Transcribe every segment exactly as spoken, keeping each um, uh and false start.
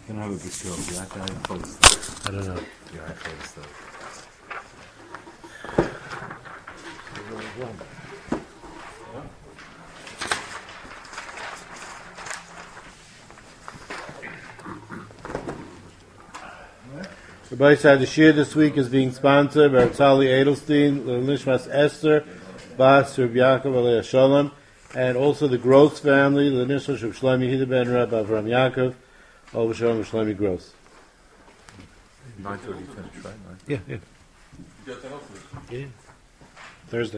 can have a bit of yeah, I can have full stuff. I don't know. Yeah, I have full stuff. The Bayside the Shir this week is being sponsored by Tali Edelstein, Nishmas Esther, Bas Reb Yaakov Alei Shalom, and also the Gross family, the Nishmas of Shlomi Hida Ben Reb Avram Yaakov, Ol Shalom Shlomi Gross. Nine thirty finish, right? Nine. Yeah, yeah. Yeah. Thursday.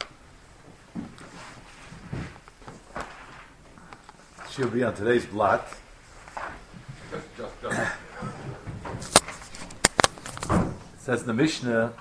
She'll be on today's blot. It says in the Mishnah,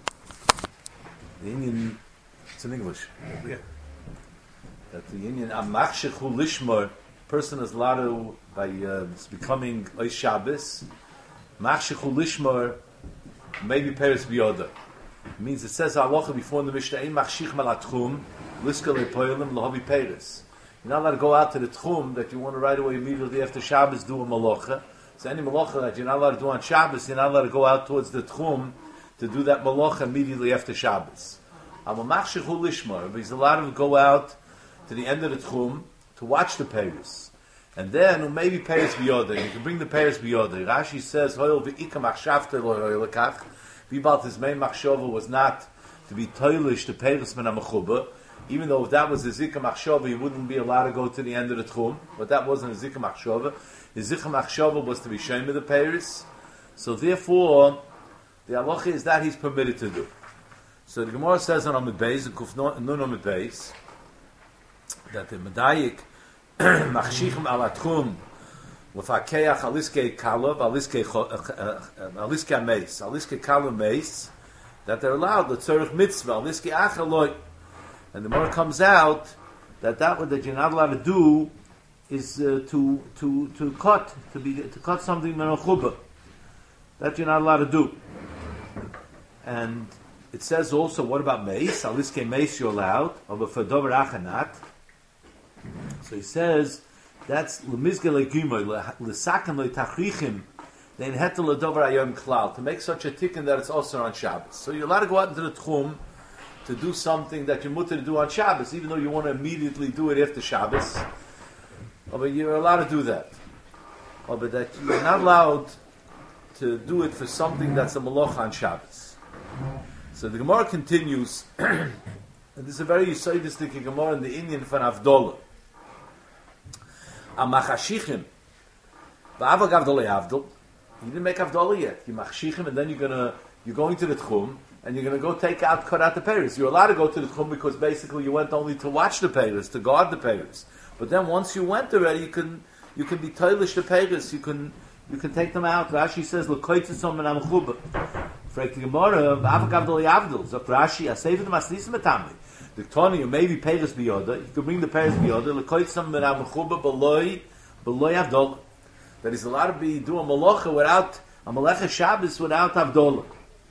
the Indian, it's in English, yeah, that the Indian Amachshechu Lishmor, person is allowed to, by uh, becoming Oy Shabbos, Machshechu Lishmor, maybe Peres Biyoda. It means it says halacha before in the Mishnah, Ein Machshich Malatchum, Liska Lepoilim, Lahavi Peres. You're not allowed to go out to the Tchum that you want to right away immediately after Shabbos do a malacha. So any malacha that you're not allowed to do on Shabbos, you're not allowed to go out towards the Tchum to do that malacha immediately after Shabbos. Amamachshechu Lishmar, but he's allowed to go out to the end of the Tchum to watch the Peres. And then, maybe Peres Biyoda, you can bring the Peres Biyoda. Rashi says, Hoyel v'ika machshavte lo hoyel lekach, Vibalt his main machshava was not to be toilish to Peres min ha-mechuba, even though if that was a zikah machshava, he wouldn't be allowed to go to the end of the Tchum, but that wasn't a zikah machshava. His zikah machshava was to be shame of the Peres, so therefore, the halacha is that he's permitted to do. So the Gemara says on Amud Beis, in Kuf Nun Amud Beis, that the Medayik machshichem al atchum l'fakeach aliskei kalav aliskei aliskei meis aliskei kalav meis, that they're allowed the tzorich mitzvah aliskei achaloi, and the Gemara comes out that that what that you're not allowed to do is uh, to to to cut to be to cut something min chuba, that you're not allowed to do. And it says also, what about meis? Aliskei meis you're allowed, but for dover achanat. So he says that's lemizge legimah lesakan letachrichim then hetel ledover ayom klal, to make such a tikkun that it's also on Shabbos. So you're allowed to go out into the tchum to do something that you're mutter to do on Shabbos, even though you want to immediately do it after Shabbos. Oh, but you're allowed to do that. Oh, but that you're not allowed to do it for something that's a malach on Shabbos. So the Gemara continues, and this is a very yisodistic Gemara in the Indian for Avdolah. Amachashichim, va'avagav dolei avdol. You didn't make Avdolah yet. You machshichim, and then you're gonna you're going to the tchum, and you're gonna go take out, cut out the Peres. You're allowed to go to the tchum because basically you went only to watch the Peres, to guard the Peres. But then once you went already, you can you can be toilish the Peres. You can you can take them out. Rashi says l'koitzisom min ha-mechuba. Frek the Gemara, va'avagav dolei avdol. Zok Rashi, aseiv the masnisim etamli. The Tony, maybe Peres Biyoda, you could bring the Peres Biyoda, L'koitzam min ha-mechuba b'loi, b'loi avdol. That he's allowed to be doing malacha without, a malacha Shabbos without avdol.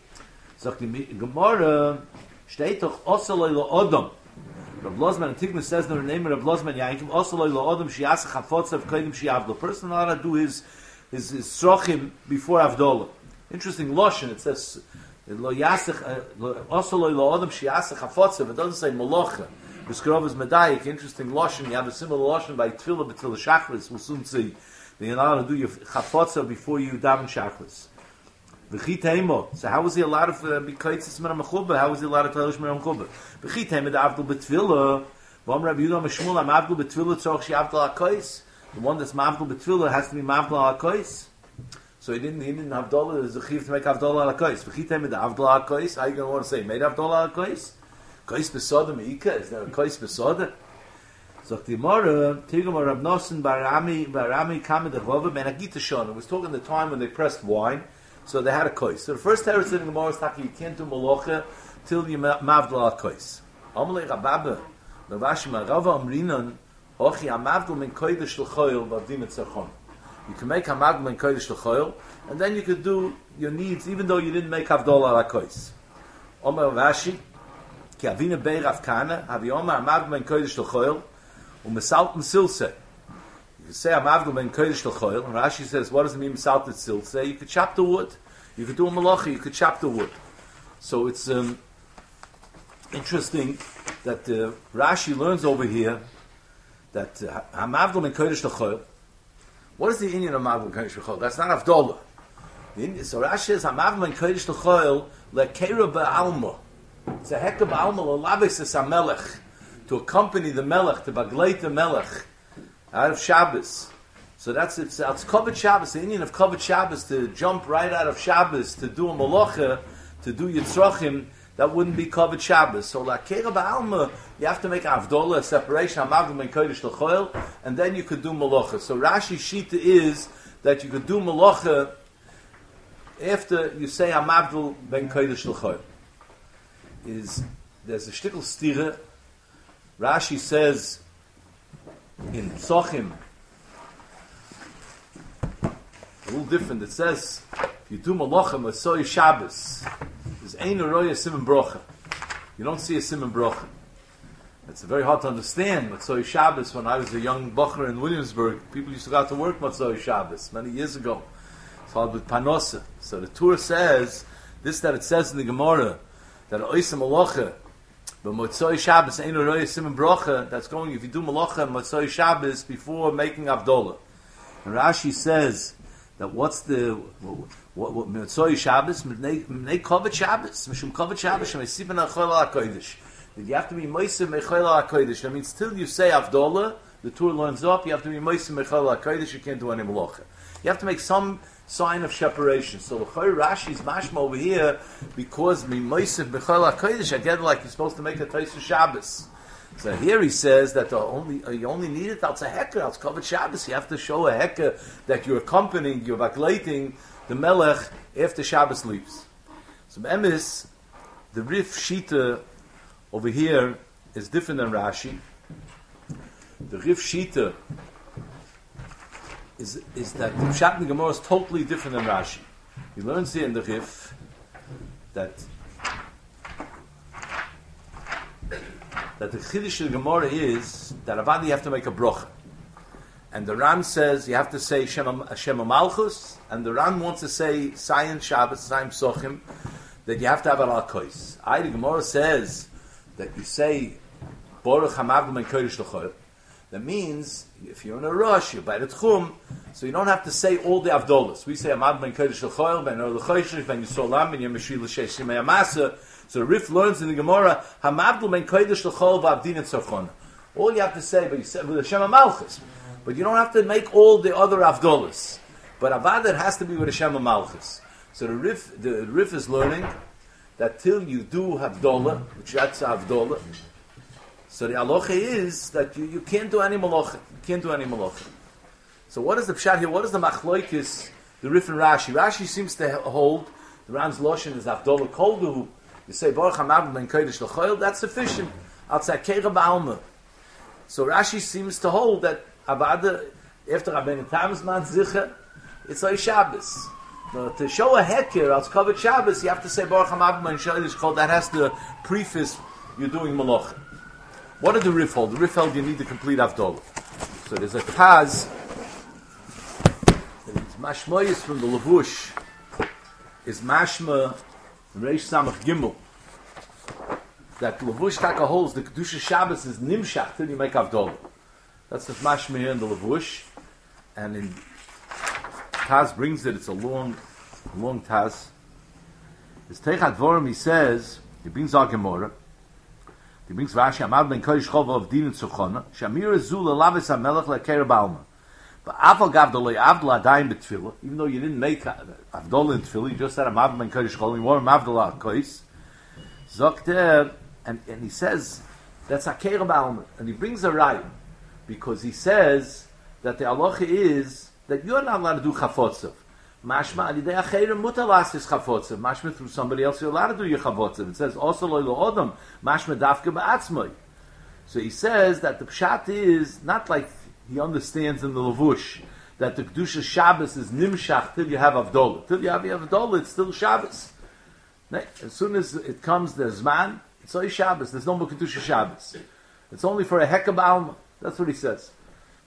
So the Gemara, steht doch, osaloi lo-odom. Rav Lozman, Antigma says in the name of Rav Lozman Yankim, osaloi lo-odom, shi'asa chafotzav kaidim shi'avdol. The person allowed to do his, his, his srochim before avdol. Interesting Loshen, it says, Lo yasech also lo adam shiasech hafotzev. It doesn't say malacha. B'skrov is medayik. Interesting lashon. You have a similar lashon by tefillah b'tefillah shachris. We'll soon see. Then you're allowed to do your hafotzev before you daven shachris. V'chit heimo. So how was he allowed to be kaitzis min ha-mechuba? How was he allowed to telish min ha-mechuba? V'chit heimo da avdul b'tefillah. V'am Rabbi Yehuda Mishmul am avdul b'tefillah tzorach she avdul ha-kais. The one that's mavdul b'tefillah has to be mavdul ha-kais. So he didn't, he didn't have Havdalah, there's a chiv to make Havdalah ala kois. V'chitem with the Havdalah ala kois, how are you going to want to say, made Havdalah ala kois? Kois besoda me'ika, is there a kois besoda? So the Gemara, Tigam Rab Nosson Barami, Barami Kamed Avova, Ben Agita Shon. It was talking the time when they pressed wine, so they had a kois. So the first teretz in the Gemara is that you can't do malacha till you mavdal ala kois. Amalei Rababa, Ravashi Marava Amrinan, Ochi amavdal min koidesh l'choyel, v'avdim et tzarchon. You can make Hamagdal and Kodesh L'choil, and then you could do your needs, even though you didn't make Havdalah ala kois. Omer Rashi, Ki Avina Bei Rav Kana, Havi Omer Hamagdal and Kodesh L'choil, Umesalt Mesilse. could say I'm avdol ben kodesh l'choil, and Rashi says, what does it mean salted silt? Say you could chop the wood, you could do a malacha, you could chop the wood. So it's um, interesting that uh, Rashi learns over here that I'm avdol ben kodesh l'choil. What is the Indian of avdol ben kodesh l'choil? That's not avdolah. So Rashi says I'm avdol ben kodesh l'choil lekeira ba'alma. It's a heka ba'alma l'labes es ha-melech, to accompany the melech, to bagleit the melech out of Shabbos. So that's it's it's Kavod Shabbos, the Indian of Kavod Shabbos, to jump right out of Shabbos to do a malacha, to do yitzrachim. That wouldn't be Kavod Shabbos. So la kera ba'alma, you have to make avdola, a separation, amavdol ben kodesh l'choil, and then you could do malacha. So Rashi shita is that you could do malacha after you say amavdol ben kodesh l'choil. Is there's a shtickle stira. Rashi says in Psochim, a little different. It says if you do malacha masoi Shabbos, there's ein roya siman brocha. You don't see a siman brocha. It's very hard to understand masoi Shabbos. When I was a young bocher in Williamsburg, people used to go out to work masoi Shabbos many years ago. It's hard with panosa. So the Torah says this, that it says in the Gemara that oisem malacha, but Motzoi Shabbos ain't a roya siman brocha. That's going if you do malacha and Motzoi Shabbos before making avdola. And Rashi says that what's the what, what Motzoi Shabbos? Mnei Kavod Shabbos, mishum Kavod Shabbos, shemesipen achol al hakodesh. That you have to be moisem mechol al hakodesh. That means till you say avdola, the Torah learns up. You have to be moisem mechol al hakodesh. You can't do any malacha. You have to make some sign of separation. So the Rashi's mashma over here, because mi moisef b'chol hakodesh, I get it like you're supposed to make a taisa Shabbos. So here he says that the only uh, you only need it that's a hecker, that's Kavod Shabbos. You have to show a hecker that you're accompanying, you're vaglating the melech after Shabbos leaves. So emes, the Rif Shita over here is different than Rashi. The Rif Shita Is, is that the Pshat in the Gemara is totally different than Rashi. He learns here in the Rif that that the Chiddush of the Gemara is that Avadi you have to make a brocha, and the Ram says you have to say Shema, Shema Malchus, and the Ram wants to say Sayin Shabbos, Sayin Psochim, that you have to have a Al-Kois. I the Gemara says that you say Baruch Hamavdol ben Kodesh l'choil. That means, if you're in a rush, you're by the tchum, so you don't have to say all the avdolas. We say, Amad ben Kodesh l'choil, ben or l'choishish, ben Yisolam, ben Yemeshri l'sheish shimei amasa. So the Rif learns in the Gemara, Hamavdol ben Kodesh l'choil v'avdin et tzorchona. All you have to say, but you say with the Shema Malchus. But you don't have to make all the other avdolas. But Avad, it has to be with the Shema Malchus. So the Rif, the Rif is learning that till you do havdola, which that's avdola, so the halacha is that you, you can't do any malacha. You can't do any malacha. So what is the pshat here? What is the machloikis, the Rif and Rashi? Rashi seems to hold, the Ram's Loshen is Avdola Koldu. You say, Baruch HaMavdol ben Kodesh l'choil, that's sufficient. Outside Keira Ba'alma. So Rashi seems to hold that Avada, after Rabbeinu Tam's man Zicha, it's like Shabbos. Now, to show a heker, als Kavod Shabbos, you have to say, Baruch HaMavdol ben Kodesh l'choil, that has to preface you're doing malacha. What did the Rif hold? The Rif held you need the complete Avdolah. So there's a Taz, it's Mashmoyis from the Levush, is Mashma Reish Samach Gimel, that Levush Taka holds the Kedusha Shabbos is Nimshach till you make Avdolah. That's the Mashma here in the Levush, and in Taz brings it, it's a long, long Taz. His Teichat Dvorim, he says, he brings our Gemara, he brings Rashi, Amad ben Kodesh Chova of Din and Tzochona, Shamir Zul Lavis HaMelech LeKeir Ba'alma. But Aval Gavdolei Avdol Adayim B'Tfilah, even though you didn't make Avdol in Tfilah, you just said Amad ben Kodesh Chova, you want Avdol HaKois, Zokter, and, and he says, that's HaKeir Ba'alma. And he brings a raya, because he says that the halacha is that you're not allowed to do chafotzav. Mashma alidei acherim mutar lasis chafotzav. Mashma through somebody else you're allowed to do your chafotzav. It says also lo lo odom mashma dafke ba'atzmai. So he says that the pshat is not like he understands in the levush that the kedusha Shabbos is nimshach till you have avdolah. Till you have your avdolah, it's still Shabbos. As soon as it comes the zman, it's only Shabbos. There's no more kedusha Shabbos. It's only for a heka ba'alma. That's what he says.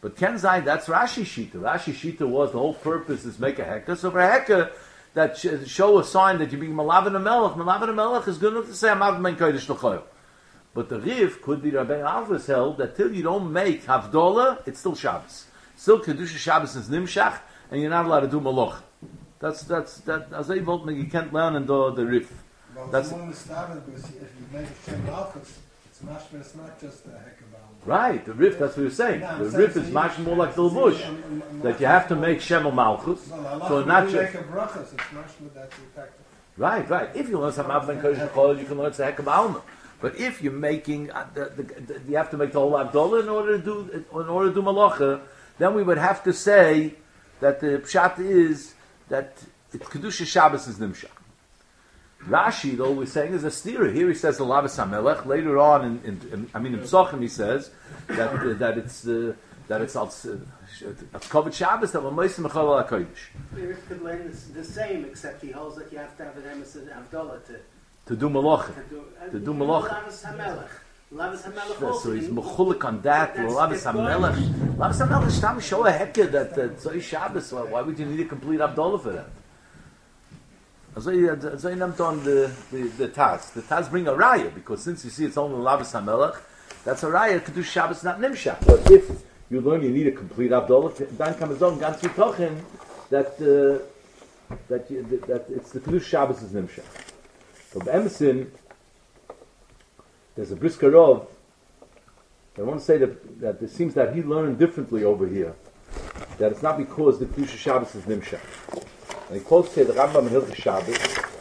But Ken Zayin, that's Rashi Shita. Rashi Shita was the whole purpose is make a heka. So for a heka, that sh- show a sign that you're being Malavan Melech. Malavan Melech is good enough to say, I'm Av Men Kodesh L'Choyel. But the Riv could be Rabbi Alvarez held that till you don't make Havdolah, it's still Shabbos. Still Kedusha Shabbos is Nimshach, and you're not allowed to do Malach. That's, that's, that, as I told me, you can't learn in the, the Riv. Well, That's it's more established because if you make a Shem Malchus, it's mashma, it's not just a heck about. Right, the Riv, that's what you're saying. Yeah, the I'm Riv saying is so much you- more like the so you- Levush. um, um, That you have to make Shem Malchus. Well, Allah So will not do just. like a brachas, it's mashma that's effective. Right, right. If you learn some Av Ben Kodesh L'Choyel, you can learn Tzehek Alma. But if you're making, uh, the, the, the, you have to make the whole Havdolah in order to do, in order to do Malacha, then we would have to say that the Pshat is that it's Kedusha Shabbos is Nimshach. Rashi, though, we're saying is a steerer. Here he says the Lavas HaMelech. Later on, in, in, in I mean in Psochim, he says that uh, that it's uh, that it's als uh, Kavod Shabbos that we're Moisim Mechol Al Kodesh If could learn this, the same, except he holds that you have to have an emes and Avdollah to, to do Malacha. to do, To do Malacha. Lavas HaMelech. Lavas HaMelech So also. he's in- mechulik on that. That's- Lavas that's HaMelech. Lavas HaMelech is tam show a hekeh that that Zoi Shabbos. Why why would you need a complete Havdolah for that? So he named on the the the Taz. The Taz bring a raya because since you see it's only Lavas HaMelech, that's a raya. Kedush Shabbos not Nimshach. But if you learn you need a complete Havdolah, then comes on ganz v'tochen that uh, that you, that, that it's the Kedush Shabbos is Nimshach. So Emerson, there's a Briskerov. I want to say that that it seems that he learned differently over here. That it's not because the Kedusha Shabbos is Nimshach. And he quotes here the Rambam in Hilchos Shabbos.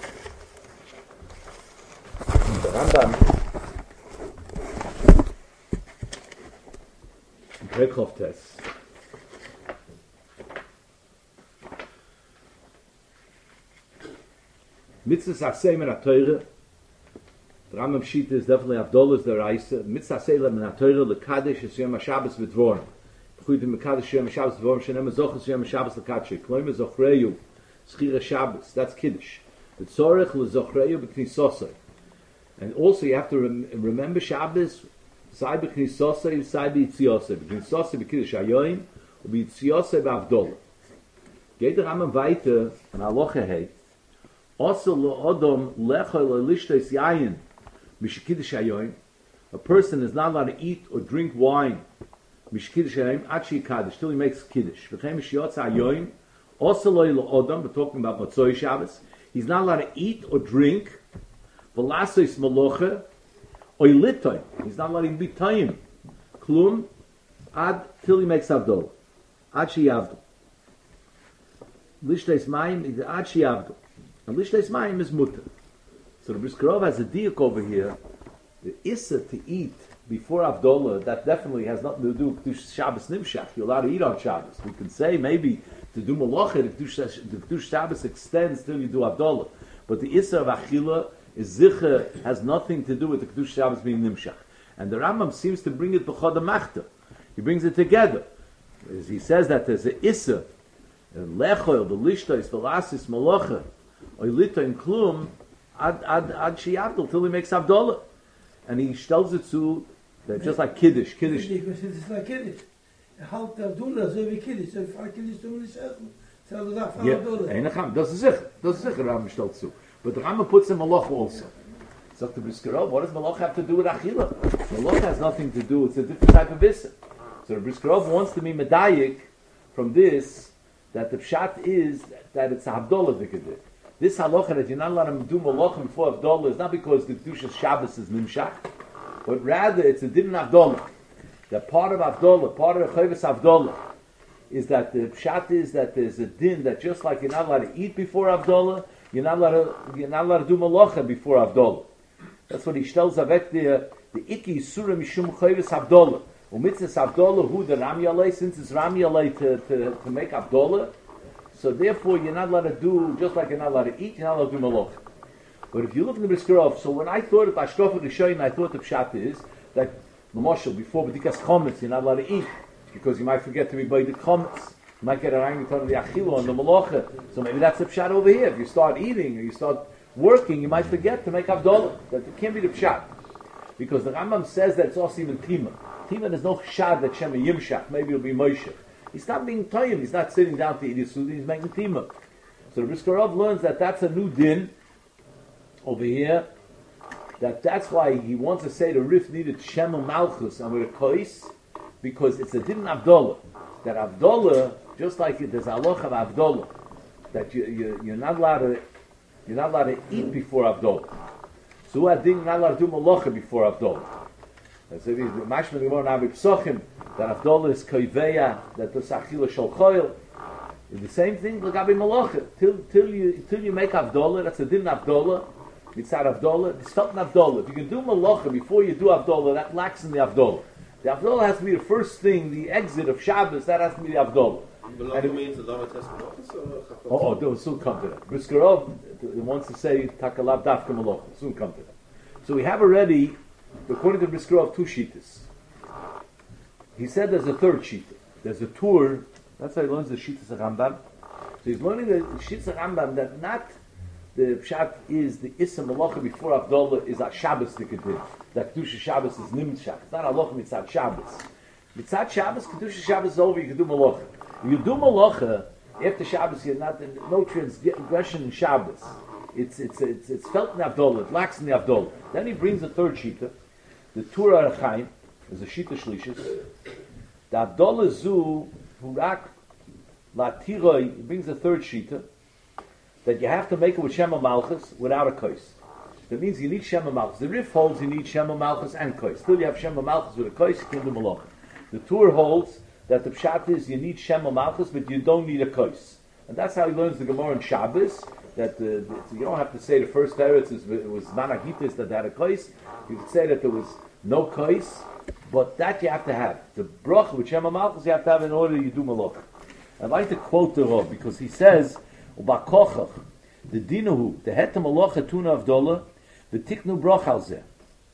The Rambam in Perek Tes. Mitzvahs Aseh min HaTorah. The Rambam Shita is definitely Avdolah the Raisa. Mitzvah Aseh min HaTorah l'kadesh es Yom HaShabbos v'dvorim. Chudim l'kadesh Yom HaShabbos v'dvorim shenem zochus Yom HaShabbos l'kadesh. Kloim zochreyu schira Shabbos. That's Kiddush. The tzorech l'zochreyu b'knisosai. And also you have to rem- remember Shabbos. Sai b'knisosai, sai b'yitziosai. B'knisosai b'kiddush hayoim, u'b'yitziosai b'Avdolah. Geht der Rambam weiter an Halacha Hey. Also lo lechol lishtes yayin mishkidish hayoim. A person is not allowed to eat or drink wine mishkidish hayoim achi kaddish till he makes kiddush. V'chem mishiyotz hayoim. Also lo odom. We're talking about Motzoi Shabbos. He's not allowed to eat or drink. V'lasos malocha oilitoy. He's not allowed to be tayim. Klum ad till he makes avdol. Achi avdol. Lishtes mayim is achi avdol. And Lishtes Mayim is mutter. So the Briskerov has a diuk over here. The Issa to eat before Avdolah, that definitely has nothing to do with Shabbos Nimshach. You're allowed to eat on Shabbos. We can say maybe to do Malacha, the Kedush Shabbos extends till you do Avdolah. But the Issa of Achila is Zicha, has nothing to do with the Kedush Shabbos being Nimshach. And the Rambam seems to bring it B'chod HaMachta. He brings it together. As he says that there's an Issa, Lechoil, the Lishtais, the Lasis, Malacha, Oilita in Klum ad ad ad Shiavdol till he makes Avdolah, and he tells it to that just like Kiddush, Kiddush. It's like Kiddush. Halt Avdolah, so wie Kiddush. So far Kiddush tun wir nicht essen. So du sagst Yeah, Avdolah. Einacham, das ist sicher, das ist sicher Rambam stellt zu. But the Rambam puts in Malach also. Sagt the Briskerov, what does Malach have to do with Achila? Malach has nothing to do. It's a different type of Issa. So the Briskerov wants to be medayik from this that the pshat is that it's a Avdolah dikadik. This halacha that you're not allowed to do malachim before Avdolah is not because the Kedushas Shabbos is nimshach, but rather it's a din Avdolah. That part of Avdolah, part of the Chavis Avdolah, is that the pshat is that there's a din that just like you're not allowed to eat before Avdolah, you're not allowed to, you're not allowed to do malacha before Avdolah. That's what he tells Avek there, the Iki Surah Mishum Chavis Avdolah. Umitzvah Avdolah, who the Ram Yalei, since it's Ram Yalei to, to, to make Avdolah, so therefore, you're not allowed to do, just like you're not allowed to eat, you're not allowed to do malach. But if you look in the Briskerov, so when I thought of Ashtofa Rishoyin, I thought the pshat is that, Mamoshel, before B'dikas Chometz, you're not allowed to eat, because you might forget to be by the Chometz. You might get a rang of the Achilo and the Malacha. So maybe that's the pshat over here. If you start eating, or you start working, you might forget to make Avdolah. That it can't be the pshat. Because the Rambam says that it's also even Tima. tima, there's no shad that Shema Yimshach, maybe it'll be Moshe. He's not being toyim, he's not sitting down to eat his food, he's making tima. So the Brisker Rav learns that that's a new din over here, that that's why he wants to say the Rif needed Shema Malchus and with a kois, because it's a din Avdollah. That Avdollah, just like it, there's a halacha of Avdollah, that you, you, you're not allowed to you're not allowed to eat before Avdollah. So I think not allowed to do malacha before Avdollah. That's it. Mashma the Gemara Navi Psochim that Avdollah is koiveya, that the sachila shel choil. The same thing l'gabi malacha. Till till you till you make Avdollah, that's a din Avdollah. Mitzad Avdollah, it's not an Avdollah. If you can do malacha before you do Avdollah, that lacks in the Avdollah. The Avdollah has to be the first thing, the exit of Shabbos. That has to be the Avdollah. And it means the Lama Testament or Oh, oh, they'll soon come to that. Brisker Rav wants to say Takalav Dafka Malacha. Soon come to that. So we have already, according to Brisker Rav, two shittas. He said there's a third shitta. There's a tour. That's how he learns the shittas of Rambam. So he's learning the shittas of Rambam that not the pshat is the Issa Malacha before Avdollah is a Shabbos Nikadin. That Kedusha Shabbos is Nimtzach. It's not Halacha Mitzad Shabbos. Mitzad Shabbos, Kedusha Shabbos is over, you can do Malacha. You do malacha after Shabbos. You're not no transgression in Shabbos. It's it's it's it's felt in the Avdollah. It lacks in the Avdollah. Then he brings a third shita, the Torah Arachaim. There's a shita shlishis. The Avdollah zu hurak latiroi. He brings a third shita that you have to make it with Shema Malchus without a kois. That means you need Shema Malchus. The Rif holds you need Shema Malchus and kois. Still you have Shema Malchus with a kois. You can do malacha. The Torah holds that the pshat is you need Shema Malchus, but you don't need a kois. And that's how he learns the Gemara in Shabbos, that the, the, so you don't have to say the first teretz is, it was Managitis that had a kois. You could say that there was no kois, but that you have to have. The bracha with Shema Malchus you have to have in order you do malach. I'd like to quote the Rav, because he says, Ubakochach, the dinahu, the heta malacha tuna avdola, the tiknu bracha al zeh.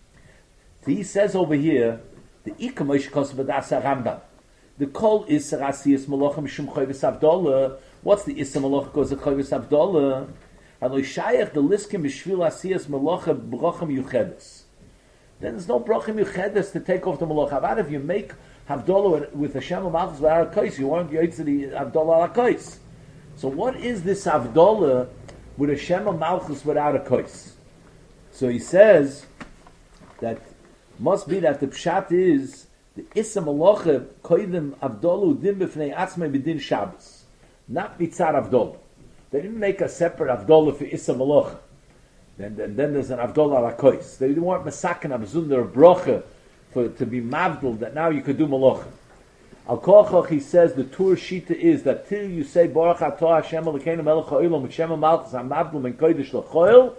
He says over here, the ikamosh kosbadasa Rambam. The kol is sarasiyas malacha mishum chayvis avdola. What's the issa malacha because of chayvis avdola? Aloy shayach the liskim b'shvil asiyas malacha bracha miyuchedes. Then there's no bracha miyuchedes to take off the malacha. How if you make havdola with a Shema Malchus without a kais? You want to to the havdola al kais. So what is this havdola with a Shema Malchus without a kais? So he says that must be that the pshat is the Issa Malacha Koidim Avdolu Din B'fnei Atzmei B'din Shabbos, not Mitzar Avdol. They didn't make a separate Avdolu for Issa Malacha. Then, then, then there's an Avdol ala Kois. They didn't want Masakin Avzunder Brocha for to be Mavdul that now you could do Malacha. Al Kochach he says the Tur Shita is that till you say Baruch Atah Hashem Elokeinu Melech Ha'olam with Shema Malchus HaMavdul Ben Kodesh L'Choil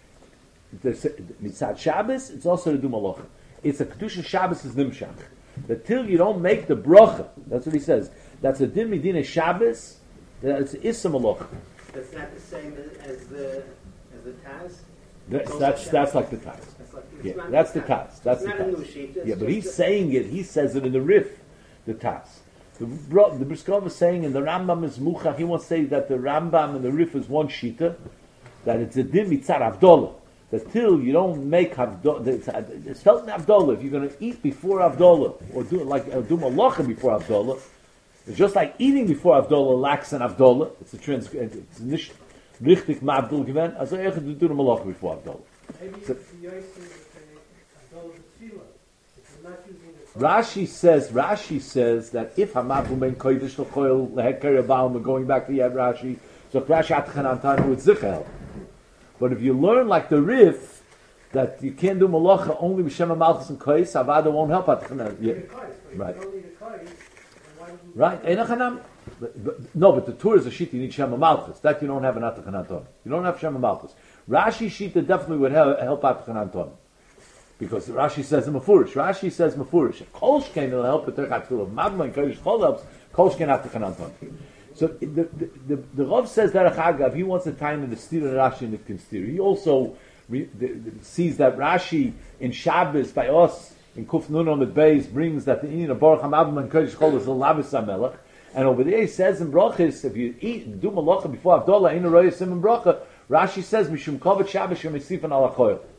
Mitzad Shabbos, it's also to do Malacha. It's a Kedusha Shabbos is Nimshach. That till you don't make the bracha, that's what he says. That's a din midina Shabbos. It's issa malacha. That's not the same as the as the Taz. That's that's, that's like the Taz. That's like, Yeah, not that's the the Taz. Taz. That's It's the not a new Taz. sheet. It's Yeah, but just he's a- saying it. He says it in the Rif, the Taz. The bro, the Briskov is saying in the Rambam is Muchach. He wants to say that the Rambam and the Rif is one shita. That it's a din mitzar avdolah. That till you don't make Havdolah, it's felt in Havdolah. If you're going to eat before Havdolah, or do like or do malacha before Havdolah, it's just like eating before Havdolah lacks an Havdolah. It's a trans, it's nicht richtig mabdul given. Also you have to do the malacha before Havdolah. Maybe So- you're using the Avdol Tefillah. If you're not using the Rashi says, Rashi says that if Hamavu ben kodesh l'choil leheker yabaum, we're going back to Yad Rashi, so Rashi atchanan tanu it's zichel. But if you learn like the Rif, that you can't do malacha only with Shema Malchus and Kois, Avada won't help atchanan. Yeah. Right. You don't need a kais, then why would you Right, Einachanam. But, but, no, but the Torah is a sheet you need Shema Malchus. That you don't have an Atachananton. You don't have Shema Malchus. Rashi Shita definitely would help, help Atachananton. Because Rashi says Mefurish. Rashi says Mefurish. Kolshkein will help with Terchat Filah. Magma and Kodesh Chol helps. Kolshkein Atachananton. So the the, the, the Rav says that Agav, he wants to tie in the Stira Rashi and the Kinstira. He also re, the, the, sees that Rashi in Shabbos by us in Kuf Nun on the base brings that the Indian of Baruch Hamavim and Kodesh Chol is a Lavis HaMelech. And over there he says in Brachis, if you eat do Malacha before Avdollah, in a Roya Sim and Bracha, Rashi says Mishum Kovet Shabbos Shem Esifan Al HaKoil.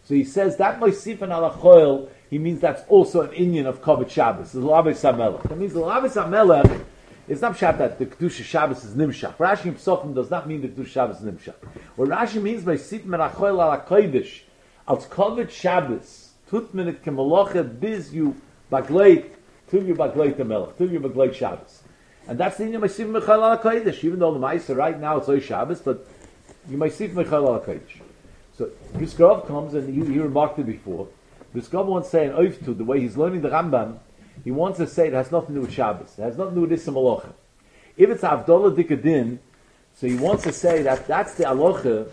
So he says that Moisifan ala Choil, he means that's also an Inyan of Kavod Shabbos. The Lavis HaMelech. That means the Lavis HaMelech is not pshat that the Kedusha Shabbos is Nimshach. Rashi in Pesachim does not mean the Kedusha Shabbos is Nimshach. What Rashi means by Moisifan ala Choil ala Kodesh, als Kavod Shabbos, tut men it kemaloche biz you bagleit, till you bagleit the Melech, till you bagleit Shabbos. And that's the Inyan Moisifan ala Choil ala Kodesh, even though the Ma'aser right now it's Oy Shabbos, but you Moisifan ala Choil ala Kodesh. So Briskov comes, and he, he remarked it before. Briskov wants to say an oath to the way he's learning the Rambam. He wants to say it has nothing to do with Shabbos. It has nothing to do with Issa Malacha. If it's Avdollah Dikadin, so he wants to say that that's the Alocha,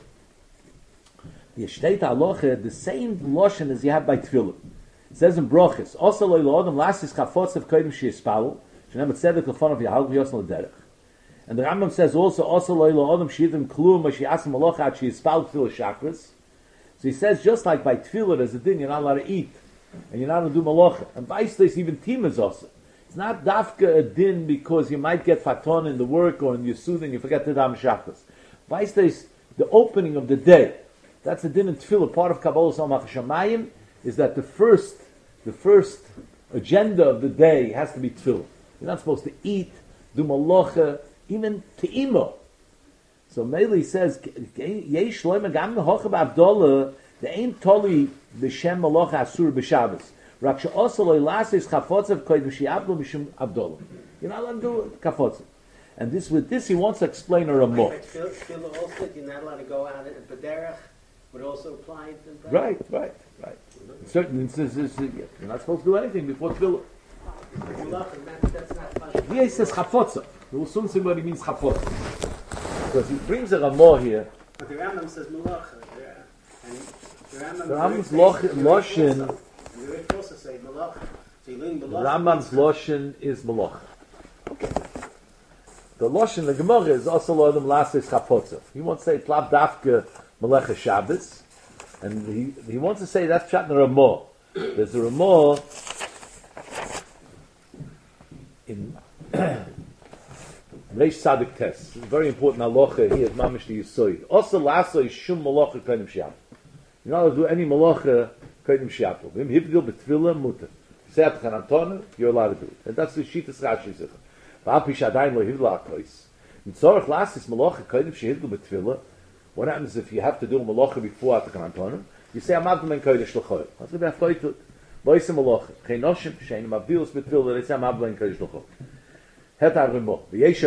the Eshteit Alocha, the same Loshen as you have by Tefillah. It says in Brochus, also lo Adam lasis chafotz of kodim sheyispalul, shenem tzedek lefon of Yahal v'yosel derech. And the Rambam says also, also lo Adam sheyidim klum v'sheyasem Malacha ad sheyispalul tefillah shachris. So he says, just like by tefillah, there's a din, you're not allowed to eat, and you're not allowed to do malacha. And by this, even tim is also. It's not dafka a din because you might get faton in the work or in your sud and you forget the dam shachas. By this, the opening of the day, that's a din in tefillah. Part of Kabbalah Samach Shamayim is that the first, the first agenda of the day has to be tefillah. You're not supposed to eat, do malacha, even te'imo. So Meili says, Yesh loyma gam mehocha b'avdolah, the ain't toli b'shem malacha asur b'Shabbos. Rak she'osa loy lasis chafotzav koyd v'shi'ablo b'shem avdolah. You're not allowed to do chafotzav. And this, with this, he wants to explain a Ramah. Right, but tefillah also, you're not allowed to go out and b'derech would also apply to that? Right, right, right. In certain instances, you're not supposed to do anything before tefillah. That's, that's not fun. Here he says chafotzav. We will soon see what he means chafotzav. Because he brings a Ramah here. But the Rambam says malacha. And the Rambam The Rambam's Loshin, the Rif also say malacha. So you learn the malacha. Rambam's Loshin is Malacha. Okay. The Loshin, the Gemara is also Lodem Lasis Chapotzav. He wants to say Tlav Dafke Melecha Shabbos, and he he wants to say that's Pshat in Ramah. There's a Ramah in Reish Tzadik Tes. It's a very important halacha here. Mamish the Yisoid. Also, laso is shum malacha kaidim shiap. You're not allowed to do any malacha kaidim shiap. Vim hivdil betfila muter. Say at Chanantona, you're allowed to do it. And that's the Shittas Rashi Zichah. V'al pishadayin lo hivdil akois. Mitzorach lasis malacha kaidim shehivdil betfila. What happens if you have to do a malacha before at Chanantona? You say amavdil men kodesh l'choy. That's what they have to do. Loisem malacha. Cheinoshim shein amavdilos betfila. They say amavdil men kodesh l'choy. That's all by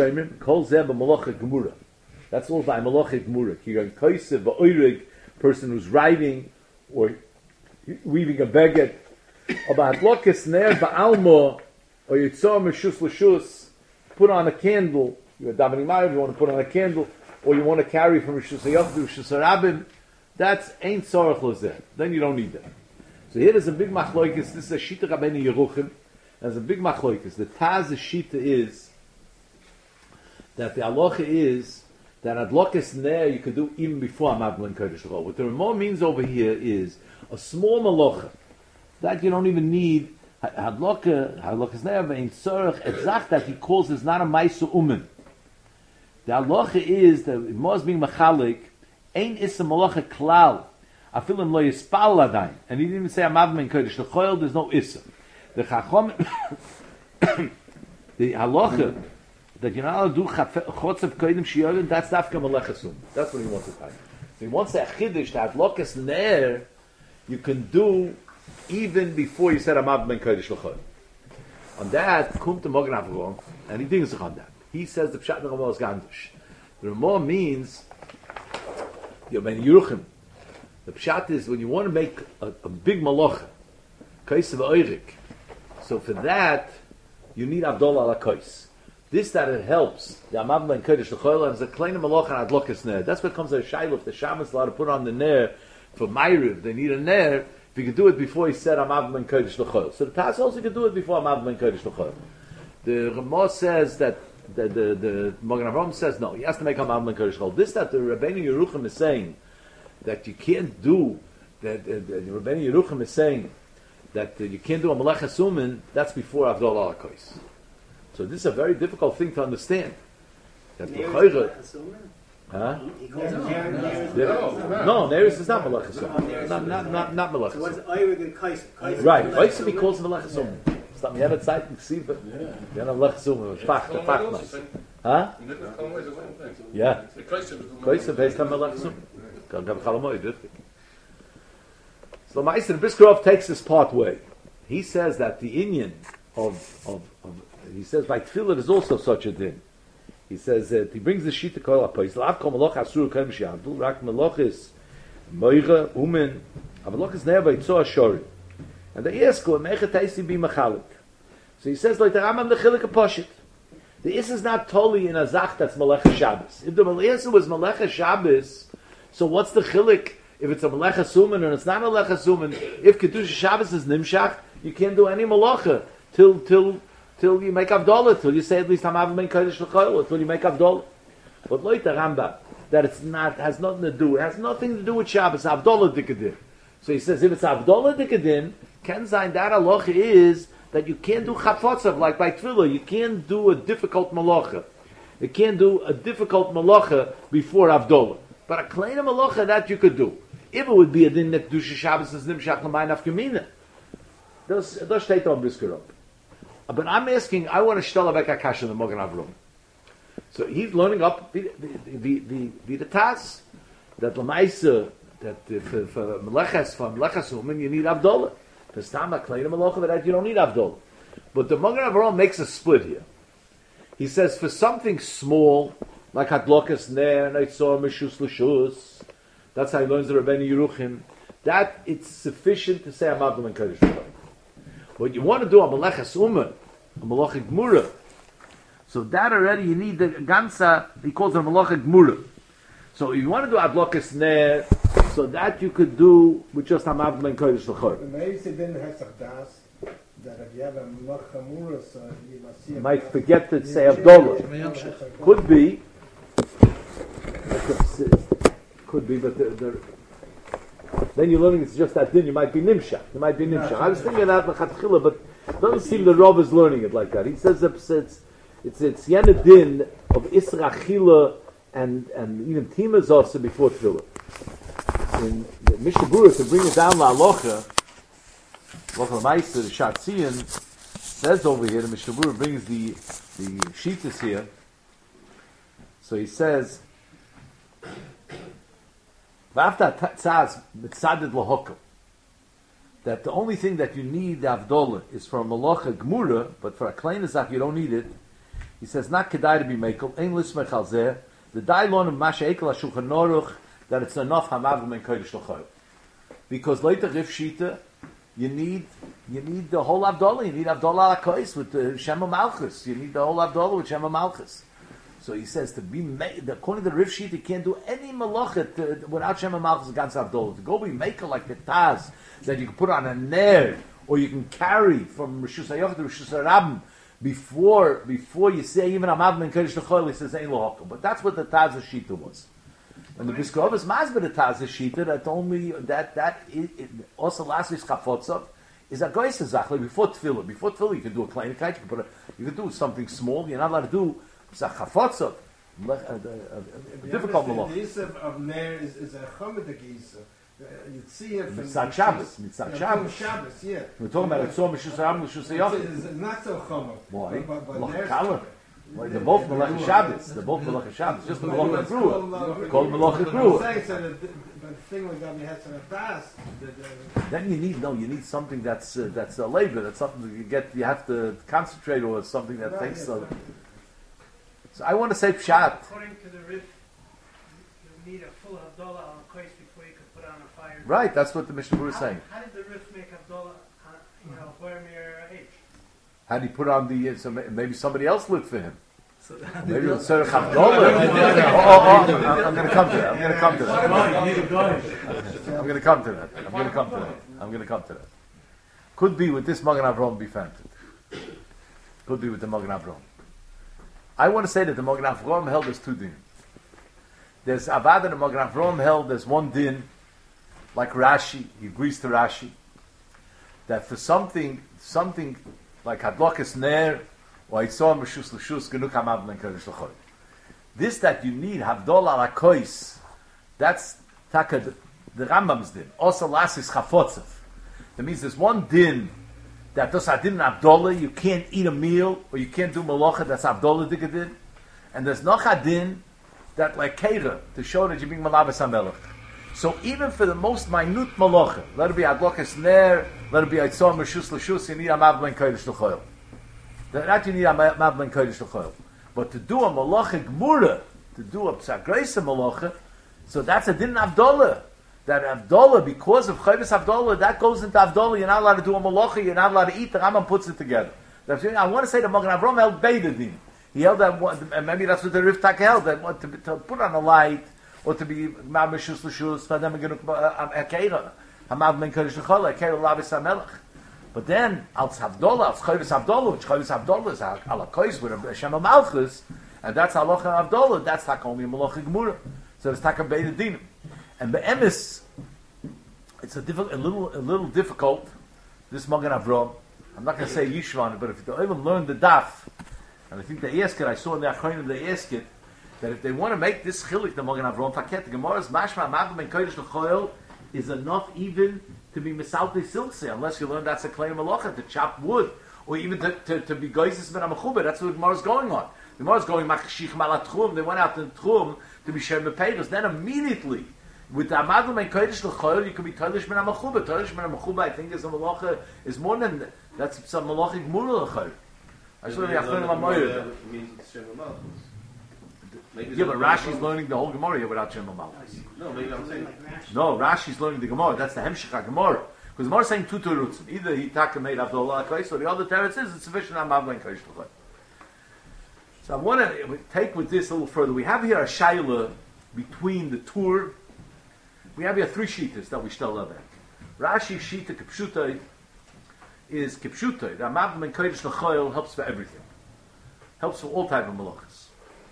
Malacha Gemura. You're Kaisev, Oirig, person who's riding or weaving a beged. About Lokis Ner Ba'alma or Yitzor Meshus Lashus, put on a candle. You're a davening ma'ariv, you want to put on a candle, or you want to carry from Rishus Hayov to Rishus Harabim. That's ain't Sorach Lozeh. Then you don't need that. So here is a big machloikis. This is a Shita Rabbeinu Yeruchim. There's a big machloikas. The Taz Shita is that the halacha is that adlokas ner you could do even before Amavlan Kodesh L'chol. What the Ramah means over here is a small malacha that you don't even need. Hadloka hadlokas ner ve'in tzorach etzach that he calls is not a ma'aser umen. The halacha is that it must be machalik ein issa malacha klal afilim lo yispal adayin, and he didn't even say Amavlan Kodesh L'chol. There's no issa. The Chachom, the halacha that you're not allowed to do chotzev kodim shiyorin, that's dafka malechasum. That's what he wants to say. So he wants a chiddush that lokas ner you can do even before you said amav ben kodesh l'chol. On that, kum to Mogen Avraham, and he thinks on that. He says the pshat in Ramah is gandush. The Ramah means you're ben Yeruchim. The pshat is when you want to make a, a big malacha, kaisev oirik. So for that, you need Abdullah ala Kais. This that it helps. The Amav ben Kodesh L'chol is a klein malach and adlokas ner. That's what comes to a shayla. If the shamas allowed to put on the ner for Ma'ariv, they need a ner. If you could do it before he said Amav ben Kodesh L'chol, so the Taz also could do it before Amav ben Kodesh L'chol. The Ramah says that the the, the Mogen Avraham says no. He has to make Amav ben Kodesh L'chol. This that the Rabbeinu Yeruchim is saying that you can't do. That the, the, the Rabbeinu Yeruchim is saying that uh, you can't do a Melech Hasumin, that's before Avdol Al-Kois. So this is a very difficult thing to understand. That the Chayre, Huh? He calls it Ner- Ner- No, no, Neris is not Malachas Umen. Not, not, not, not Malachas So what's Umen. Eirig and Kaiser? Kaiser Right, is weißt du, wie Malachas kurz Malachas Umen? Stop me, jeder Zeit, ich sehe, wir haben Malachas Umen, Fach, der Fachmas. Huh? Ja. Kaiser heißt dann Malachas Umen. Kann ich Chalamoy, richtig. So Meister Biskarov takes this part way. He says that the Inyan of, of, of he says by Tefillah is also such a din. He says that he brings the Shita Kol HaPois, Lav Kol Malach Asur Kem Shiavdu, Rak Malachis Moira, Umen, Amalachis Ner Beitzor Shori. And they ask him, Mechet Taisi Bi Machalik. So he says, like the Rambam the Chilik Aposhit. The Is is not totally in a Zach that's Malach Shabbos. If the Malach was Malach Shabbos, so what's the Chilik? If it's a Malach Suman and it's not a Malach Suman, if Kedusha Shabbos is Nimshach, you can't do any Malacha till, till, till you make Avdollah, till you say at least Hamav Ben Kodesh L'Choyl, till you make Avdollah. But Loit Rambam, that it's not, has nothing to do, it has nothing to do with Shabbos, Avdollah Dikadin. So he says, if it's Avdollah Dikadin, Ken Zayin, that halacha is that you can't do Chafotzav, like by Tefillah, you can't do a difficult Malacha. You can't do a difficult Malacha before Avdollah. But a kleiner Malacha, that you could do. If it would be a din that Kedusha Shabbos is Nimshach L'mayim Afkamina. Das, das steht on Briskerop. But I'm asking, I want to stell back Akasha the Mogan Avrom. So he's learning up the the the the, the Taz that Lamaisa that uh, for for Meleches for Meleches Umen you need Avdollah. For Stama Kleiner Malacha that you don't need Avdollah. But the Mogan Avrom makes a split here. He says for something small like Hadlokas Ner Neitzor Mishus L'Shus, that's how he learns the Rebbeinu Yeruchim. That it's sufficient to say Amav Ben Kodesh L'Choyl. What you want to do a Meleches Umen, a Malacha Gmura. So that already you need the Gansa, he calls it a Malacha Gmura. So if you want to do Adlokas Ner, so that you could do with just Hamav Ben Kodesh L'Choyl. Maybe they didn't have das that if you have a Malchamura, so you must see. You might forget to say Avdollah. Could be. Could be, but the, the, then you're learning it's just that din. You might be nimshach. You might be nimshach. I was thinking that lechatchila, but it doesn't seem the Rav is learning it like that. He says it's it's it's it's yana din of israchila and and even timazos before tefillah. In the Mishnah Berurah, to bring it down la alocha, Lochel Meister the Shatzian says over here. The Mishnah Berurah brings the the sheetas here. So he says. That the only thing that you need the Avdollah is for a Malacha Gmura, but for a Klein Zach you don't need it. He says, not kedai to be mekel, ein lismech al zeh, the dailon of Masha Ekel HaShulchan Aruch, that it's enough Hamav Ben Kodesh L'Choyl. Because later Rif Shita, you need, you need the whole Avdollah, you need Avdollah HaKois with the Shema Malchus, you need the whole Avdollah with Shema Malchus. So he says to be made, according to the Rif Shita, you can't do any malachet without Shema Malchus against Avdollah. To go be maker like the Taz that you can put on a ner or you can carry from Rishus HaYochid to Rishus HaRabim before before you say even Hamav Ben Kodesh L'Choyl, he says Ein Lo Hokel. But that's what the Taz Shita was. And the Biskarov is masber the Taz Shita that only that that it, it, also last week's Chafotzav is a goyis zachli before Tefillah. Before Tefillah you can do a klein kite, you can put a, you can do something small. You're not allowed to do. It's a chafotzav, difficult malach. The Yisuf of Ner is, is a chomet gisa. You see it from Mitzvah Shabbos, Mitzvah Shabbos. Shabbos, yeah. We're talking about it. So Mishus Haram, Mishus Hayachid. It's, it's not so chomet. Why? But, but Malach Ner's Kala. chomet. Why? They're both malach Shabbos. They're both malach Shabbos. Just the malach Brua. Called malach I'm Brua. saying so that the, but the thing with Gabi has a das. Then you need no. You need something that's uh, that's a labor. That's something that you get. You have to concentrate or something that Right, takes. yeah. Uh, so I want to say pshat. According to the Rif, you need a full Havdalah on a kais before you can put on a fire. Right. That's what the Mishnah Berurah is How, saying. how did the Rif make Havdalah, uh, you know, Boimir H? How did he put on the? Uh, so maybe somebody else lived for him. Maybe it was Sarah Chavdolah. Oh, oh, oh, I'm going to come to that. I'm going to come to that. I'm going to come to that. I'm going to come to that. I'm going to come to that. Could be with this Magen Avraham be found. Could be with the Magen Avraham. I want to say that the Magen Avraham held there's two din. There's Avad and the Magen Avraham held there's one din, like Rashi. He agrees to Rashi that for something, something like Hadlokas Ner. The This that you need Havdol ala kois, that's taka the, the Rambam's din. Also lasis chafotzev. That means there's one din that does adin Havdolah, you can't eat a meal, or you can't do malacha, that's Havdolah digadin. And there's noch adin that like keira, to show that you're being malabas hamelech. So even for the most minute malacha, let it be adlokas ner, let it be aitzom reshus l'shus, you need a mavlen kodesh l'choil. That you need a mavlen kodesh l'choil. But to do a malacha gmura, to do a psagreisa malacha, so that's a din avdolah. That avdolah, because of chayvus avdolah, that goes into avdolah. You're not allowed to do a malacha. You're not allowed to eat. The Rambam puts it together. That's, I want to say that Magen Avraham held beida din. He held that, and maybe that's what the Rif Tak held, that what, to, to put on a light, or to be ma'amishus l'shus, for them again akeira, hamav men kodesh l'chol, akeira labis hamelech. But then al havdolah, al chayvus havdolah, which chayvus havdolah is al kois with Hashem Malchus, and that's halacha havdolah. That's tak only a malacha gemura. So it's tak a beida din. And the emes, it's a, difficult, a little, a little difficult. This Magen Avraham, I'm not going to say yishvan, but if you don't even learn the daf, and I think they ask it, I saw in the Achronim they ask it, that if they want to make this chilik, the Magen Avraham Faket, the Gemara's mashma mavim ben kodesh l'choil is enough even to be misalte silse, unless you learn that's a claim malacha, to chop wood, or even to, to, to be goyzis ben amachuber. That's what the Gemara's going on. The Gemara's going machshich malat tchum. They went out to the tchum to be shem bepeiros. Then immediately, with the mavim ben kodesh l'choil, you could be toilish ben amachuber. Toilish ben amachuber, I think, is a malacha, is more than that. That's some malacha gmura l'choil. I just learned the Achronim Amoyer. Yeah, but Rashi's learning the whole Gemara here without Shem Malchus. No, maybe I'm saying. No, Rashi's learning the Gemara. That's the Hemshech Gemara. Because the Gemara is saying two terutzim. Either he taka made Avdollah Kois, or the other teretz is it's sufficient on Mavlen Kois. So I want to take with this a little further. We have here a shaila between the Tur. We have here three shitas that we still love at. Rashi shita kipshutai is kipshutai. The Mavlen Kois L'choil helps for everything. Helps for all type of malachas.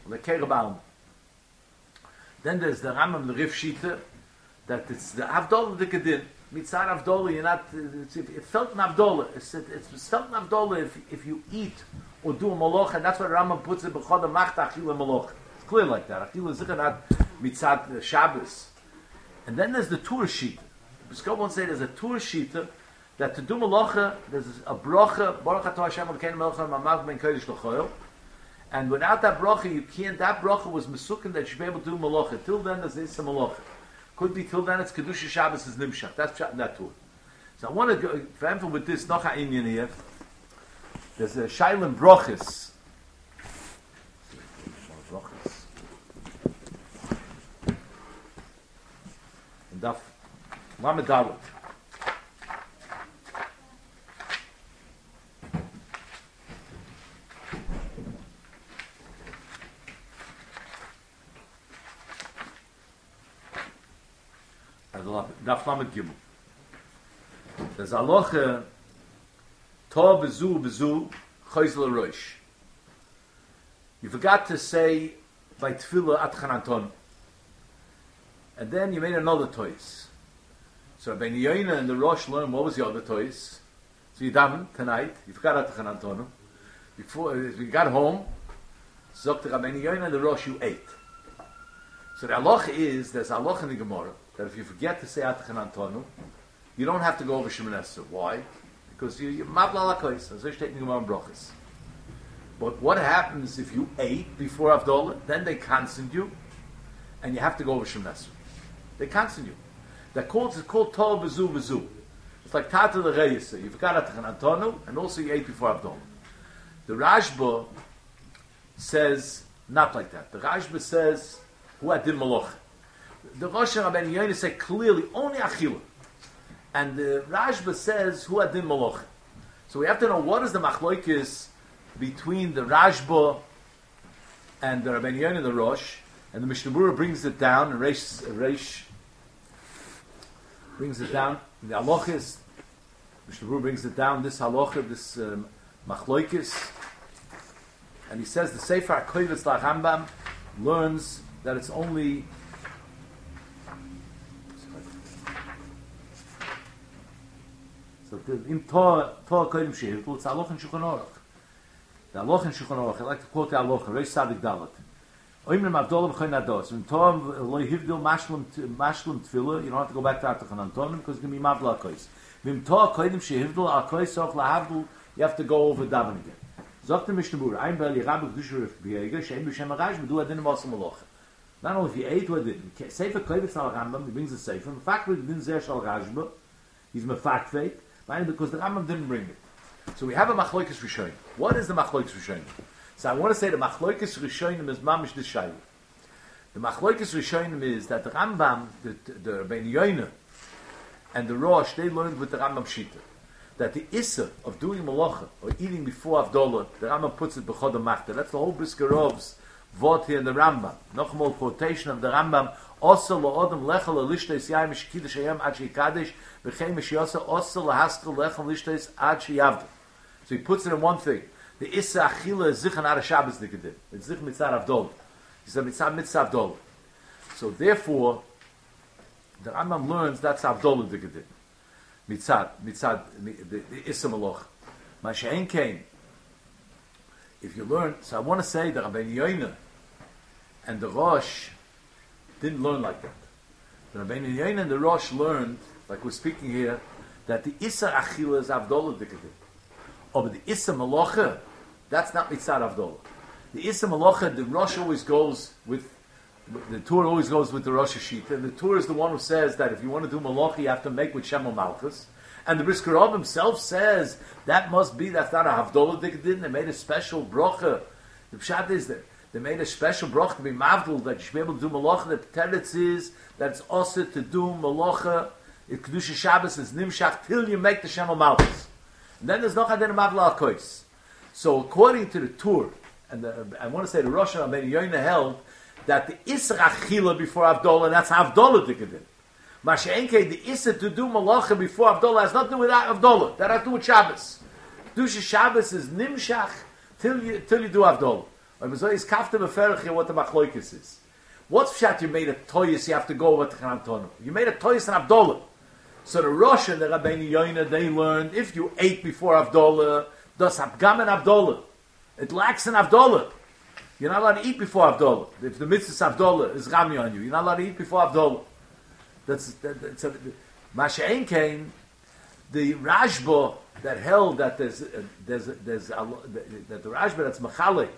Then there's the Rambam, the Rif Shita, that it's the Avdollah the Kedin. Mitzar Avdollah, you're not, it's, it felt in Avdollah. It's, it's felt in Avdollah if, if you eat or do a maloch, and that's what Rambam puts it, B'choda Machta Achila Maloch. It's clear like that. Achila Zikr not Mitzat Shabbos. And then there's the Tur Shita. Biskov won't say there's a Tur Shita, that to do malacha, there's a bracha, Baruch Atah Hashem Elokeinu Melech Mamav Ben Kodesh L'choil. And without that bracha, you can't, that bracha was mesukin that you should be able to do malacha. Till then, there's Issa malacha. Could be till then, it's Kedusha Shabbos is Nimshach. That's Pshat in that tour. So I want to go, for example, with this, Nocha Inyan here, there's a Shailin Brochis. Brochis. And Daf Lamed Dalet. Daf Lamed Gimel. There's halacha Tov bezu bezu Chayzel Rosh. You forgot to say by Tefillah at Chananton, and then you made another toys. So Rabbeinu Yoina and the Rosh learned what was the other toys. So you daven tonight. You forgot at Chananton. Before you got home, Zok to Rabbeinu Yoina and the Rosh you ate. So the halacha is there's halacha in the Gemara that if you forget to say Atachan Antonu, you don't have to go over Shemoneh Esrei. Why? Because you mavla lakois, as ich taking Gemara brachas. But what happens if you ate before Avdollah? Then they cancel you, and you have to go over Shemoneh Esrei. They cancel you. That called is called Tov V'zu V'zu. It's like Tata the Reisa. You forgot Atachan Antonu, and also you ate before Avdollah. The Rashba says not like that. The Rashba says who had din malach. The Rosh Rabbeinu Yoina say clearly only achila, and the Rashba says who had din malach. So we have to know what is the machloikis between the Rashba and the Rabbeinu Yoina, the Rosh, and the Mishnah Berurah brings it down. And Reish, Reish brings it down. The halachis, Mishnah Berurah brings it down. This halacha, this um, machloikis, and he says the Sefer HaKoyves LaRambam learns that it's only so in Torah Torah Kodim Sheir it's Aloch in Shulchan Aruch. The Aloch in Shulchan Aruch, I like to quote the Aloch Reish Sadik Dalet. Oimrim Avdolah v'choin ados. When Tom lo hivdil mashlim mashlim tefillah, you don't have to go back to Artachan Antonim because it's going to be mavla akois. Vim toa koidim shehivdil akois sof lahavdil, you have to go over daven again. Zogt the Mishnah Berurah, ein bel yirabuk dushur b'yega, she'en b'shem harash, b'du adin v'osam alocha. Not only if you ate or didn't. Sefer koivitz al Rambam, he brings the Sefer, mefakvei didn't zeh shal rashba, he's mefakvei, because the Rambam didn't bring it. So we have a machloikis rishonim. What is the machloikis rishonim? So I want to say the machloikis rishonim is mamish the shayla. The machloikis rishonim is that the Rambam, the, the Rabbeinu Yoina, and the Rosh, they learned with the Rambam Shita that the issa of doing malacha or eating before Avdolah, the Rambam puts it b'chod machta. That's the whole Brisker Rov's vot here in the Rambam. Nochmal quotation of the Rambam. Osa la'odem lechel l'lishtes yayim shkidish hayam ad sheikadesh v'chein mishyasa osa lahaskel lechel l'lishtes ad sheyavdu. So he puts it in one thing. The issa achila is zichan ara Shabbos dikedim. It's zich mitzad Avdolah. He said mitzad mitzad Avdolah. So therefore, the Rambam learns that's Avdolah dikedim. Mitzad, mitzad, the, the issa maloch. Masha'en came. If you learn, so I want to say that Rabbeinu Yoina and the Rosh didn't learn like that. The Rabbeinu Yoina and the Rosh learned, like we're speaking here, that the issa achila is Avdolah dikedim. Oh, but the issa malocha, that's not mitzad Avdolah. The issa malocha, the Rosh always goes with, the Torah always goes with the Rosh Hashita, and the Torah is the one who says that if you want to do malacha, you have to make with Shem Malchus. And the Brisker Rov himself says that must be, that's not a Havdolah Dikadin, they made a special brocha. The Pshat is that they made a special brocha to be Mavdul, that you should be able to do malacha. The Teretz is that it's also to do malacha, if Kedusha Shabbos is Nimshach, till you make the Shem Malchus. And then there's no Chadin Mavla HaKois. So according to the Torah, and the, I want to say the Rosh Rabbeinu Yoina held that the Isra Achila before Avdolah, that's Avdolah Dikadin. Masha'enke, the Isra to do Malacha before Avdolah has nothing to do with Avdolah. That has to do with Shabbos. Dusha Shabbos is Nimshach till you, till you do Avdolah. Or is Kafta Beferach here what the Machloikis is. What's Pshat you made a Toyis, you have to go over to Chanantonu. You made a Toyis in Avdolah. So the Rosh and the Rabbeinu Yoina, they learned, if you ate before Avdolah, does Abgam and Avdolah. It lacks in Avdolah. You're not allowed to eat before Avdolah. If the mitzvah Avdolah is Rami on you, you're not allowed to eat before Avdolah. That's, that, that's a, Masha'en came, the Rashba that held that there's, uh, there's, there's, uh, that the Rashba that's Machalik,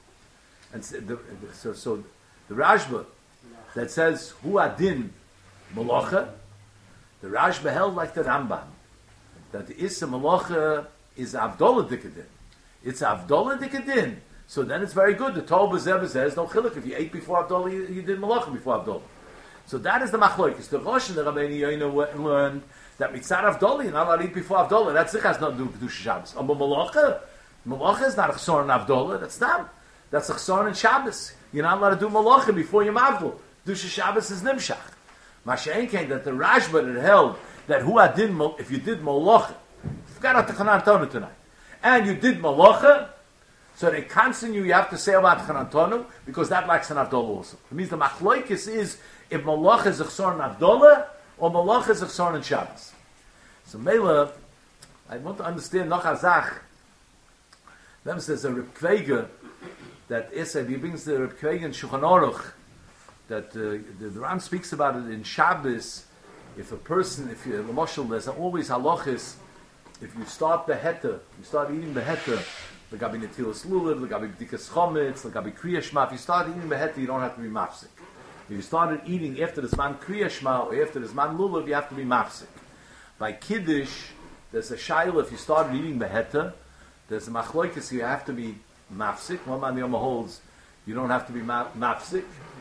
and the, so, so the Rashba that says, Hu Adin Malacha, the Rashba held like the Rambam, that the Issa Malacha is Avdolah Dikadin. It's Avdolah Dikadin. So then it's very good. The Torah B'Zeh says, no chiluk, if you ate before Avdolah, you, you did Malacha before Avdolah. So that is the Machloikis. The Rosh and the Rabbeinu Yoina learned that Mitzad Avdolah, you're not allowed to eat before Avdolah. That zich has nothing to do with Kedusha Shabbos. But Malacha, Malacha is not a Chsor in Avdolah, that's not. That's a Chsor in Shabbos. You're not allowed to do Malacha before Yom Avdol. Kedusha Shabbos is Nimshach. Masha'en came that the Rashba had held that who adin, if you did Malacha, forgot out the Chanan Tonu tonight, and you did Malacha, so they continue, you have to say about Chanantonu, because that lacks an Avdolah also. It means the Machloikis is if Malach is a Chsor in Avdolah, or Malach is a Chsor in Shabbos. So Mela, I want to understand Noch Azach. Them says a Reb Kveiger, that Esab, he brings the Reb Kveiger in Shulchan Aruch, that uh, the, the Ram speaks about it in Shabbos, if a person, if you, L'moshel, there's always halachis, if you start the heta, you start eating the heta, L'gabi netilas lulav, l'gabi b'dikas chometz, l'gabi kriya shma. If you start eating beheta, you don't have to be mafsik. If you started eating after the zman kriya shma or after the zman lulav, you have to be mafsik. By kiddush, there's a shayla. If you started eating beheta, there's a machloikis. You have to be mafsik. One man the Yoma holds you don't have to be ma- mafsik,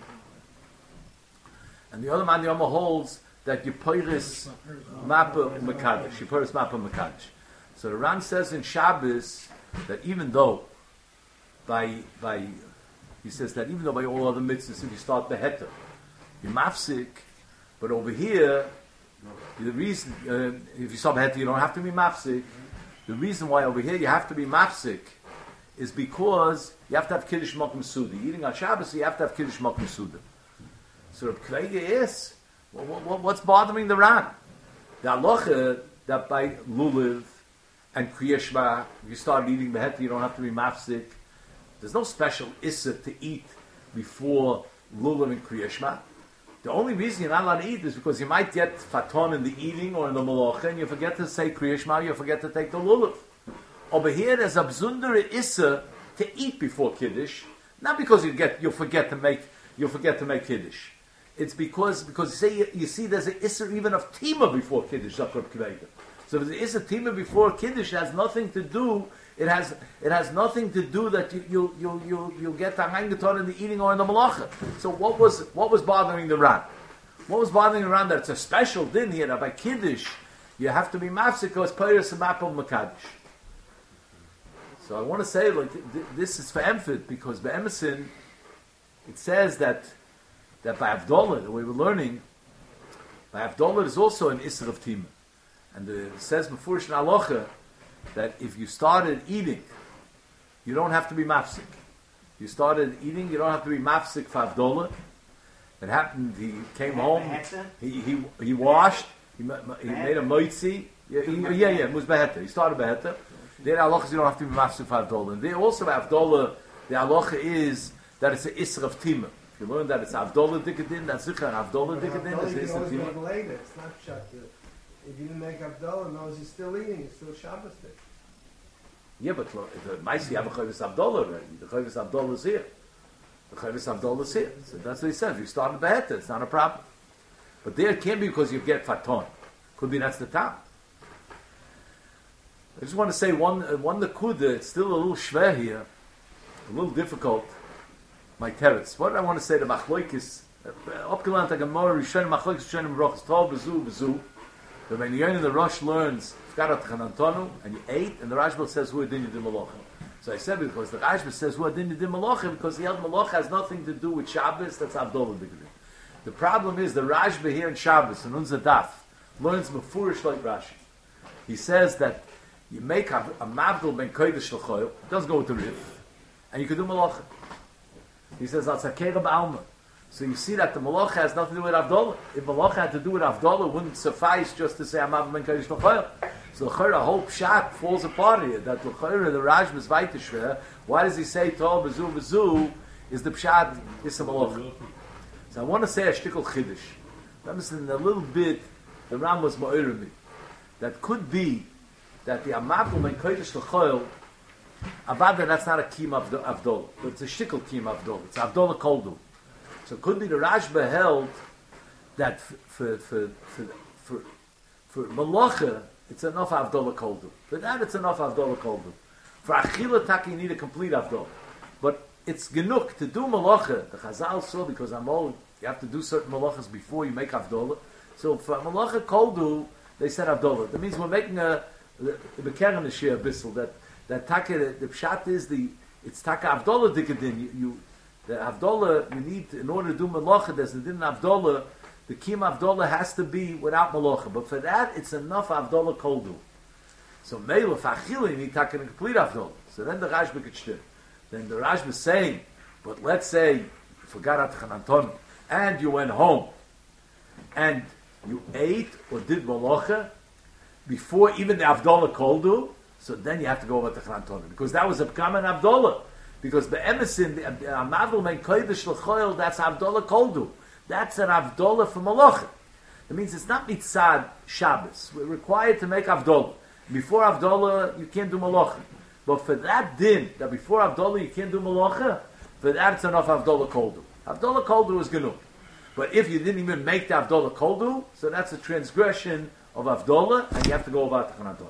and the other man the Yoma holds that you peiris mappa mekadosh. You peiris mappa mekadosh. So the Ran says in Shabbos that even though by by he says that even though by all other mitzvahs if you start the heta you mafsik, but over here the reason uh, if you start the heta you don't have to be mafsik. The reason why over here you have to be mafsik is because you have to have kiddush makom suda. Eating on Shabbos you have to have kiddush makom suda. So Reb Kveiger is well, what, what's bothering the Ran? The halacha that by lulav and Kriya Shema, if you start eating beheta, you don't have to be mafsik. There's no special issa to eat before Lulav and Kriyashma. The only reason you're not allowed to eat is because you might get faton in the eating or in the malacha, and you forget to say Kriyashma, you forget to take the Lulav. Over here, there's a bzundere issa to eat before Kiddush, not because you get you'll forget to make you'll forget to make Kiddush. It's because because you say you, you see there's an issa even of tima before Kiddush. So if there's an issa tima before Kiddush, it has nothing to do. It has it has nothing to do that you you you you you'll get the hangaton in the eating or in the malacha. So what was what was bothering the Ran? What was bothering the Ran that it's a special din here that by Kiddush you have to be mafsik as peiros and mapel makadish. So I want to say like th- this is for Emfit because by Emerson it says that that by Avdollah, the way we're learning, by Avdollah is also an Isser of Tima. And the, it says before in Alocha that if you started eating, you don't have to be mafsik. You started eating, you don't have to be mafsik for Avdollah. It happened, he came home, he he, he washed, he, he made a moitzi. Yeah, he, yeah, yeah, it was Beheta. He started Beheta. There, Alocha, you don't have to be mafsik for Avdollah. And there also by Avdollah, the Alocha is that it's an Isser of Tima. If you learn that it's Avdollah Dikadin, that's Zikha, and Avdollah Dikadin Avdollah, is you can Isser always Tima. make later. It's not shut. If you didn't make Avdollah, knows you're still eating. It's still Shabbos day. Yeah, but look, the Maisi have a Chavis Avdollah already. The Chavis Avdollah is here. The Chavis Avdollah is here. So that's what he says. If you start in Beheta, it's not a problem. But there it can be because you get Faton. Could be that's the time. I just want to say one, uh, one Nakuda, it's still a little shver here, a little difficult. My teretz. What I want to say to Machloikis, Opgelant a Gemara, Rishon Machloikis, Rishon Baruch, Tov, Bezu, Bezu. The when you're in the Rosh learns, Fkarat Chanantonu, and you ate, and the Rashba says, Hu Adin Yedim Malachim. So I said because the Rashba says, Hu Adin Yedim Malachim, because the Yad Malach has nothing to do with Shabbos, that's Avdollah Digrin. The problem is the Rashba here in Shabbos, in Unza Daf, learns Mefurish like Rashi. He says that you make a, a Mavdol Ben Kodesh L'choyel, it doesn't go with the Rif, and you can do Malachim. He says that's a Kerem Alma. So you see that the Malach has nothing to do with Avdollah. If Malach had to do with Avdollah, it wouldn't suffice just to say Amav Ben Kodesh L'choyel. So the whole pshat falls apart here. That the the Rajb is weiter. Why does he say Tov Bezu Bezu? Is the pshat is the Malach? So I want to say a shtickle chiddush. Listen, a little bit the Ram was ma'irimi. That could be that the Amav Ben Kodesh L'choyel. Avada, that's not a kim avdol, but it's a shikl kim avdol. It's avdol koldu. So it could be the Rashba held that for for for for, for malacha it's enough avdol koldu. For that it's enough avdol koldu. For achila taki you need a complete avdol. But it's genuk to do malacha. The Chazal saw because I'm old. You have to do certain malachas before you make avdol. So for malacha koldu they said avdol. That means we're making a the bekeren shir bissel that. That taka, the, the pshat is the, it's taka avdollah dikadin. You, you, the avdollah, you need, in order to do malacha, there's the din avdollah, the kim avdollah has to be without malacha. But for that, it's enough avdollah koldu. So meila, fachila, you need taka a complete avdollah. So then the Rashba could shtir. Then the Rashba is saying, but let's say, you forgot at Chananton, and you went home, and you ate or did malacha, before even the avdollah koldu, so then you have to go over to Chanantonu. Because that was a Pkam and Avdollah. Because the Emerson, the Amavdol Ben Kodesh L'choyel, that's Avdollah Koldu. That's an Avdollah for Malachim. That means it's not Mitzad Shabbos. We're required to make Avdollah. Before Avdollah, you can't do Malachim. But for that din, that before Avdollah you can't do Malachim, for that it's enough Avdollah Koldu. Avdollah Koldu is Genu. But if you didn't even make the Avdollah Koldu, so that's a transgression of Avdollah, and you have to go over to Chanantonu.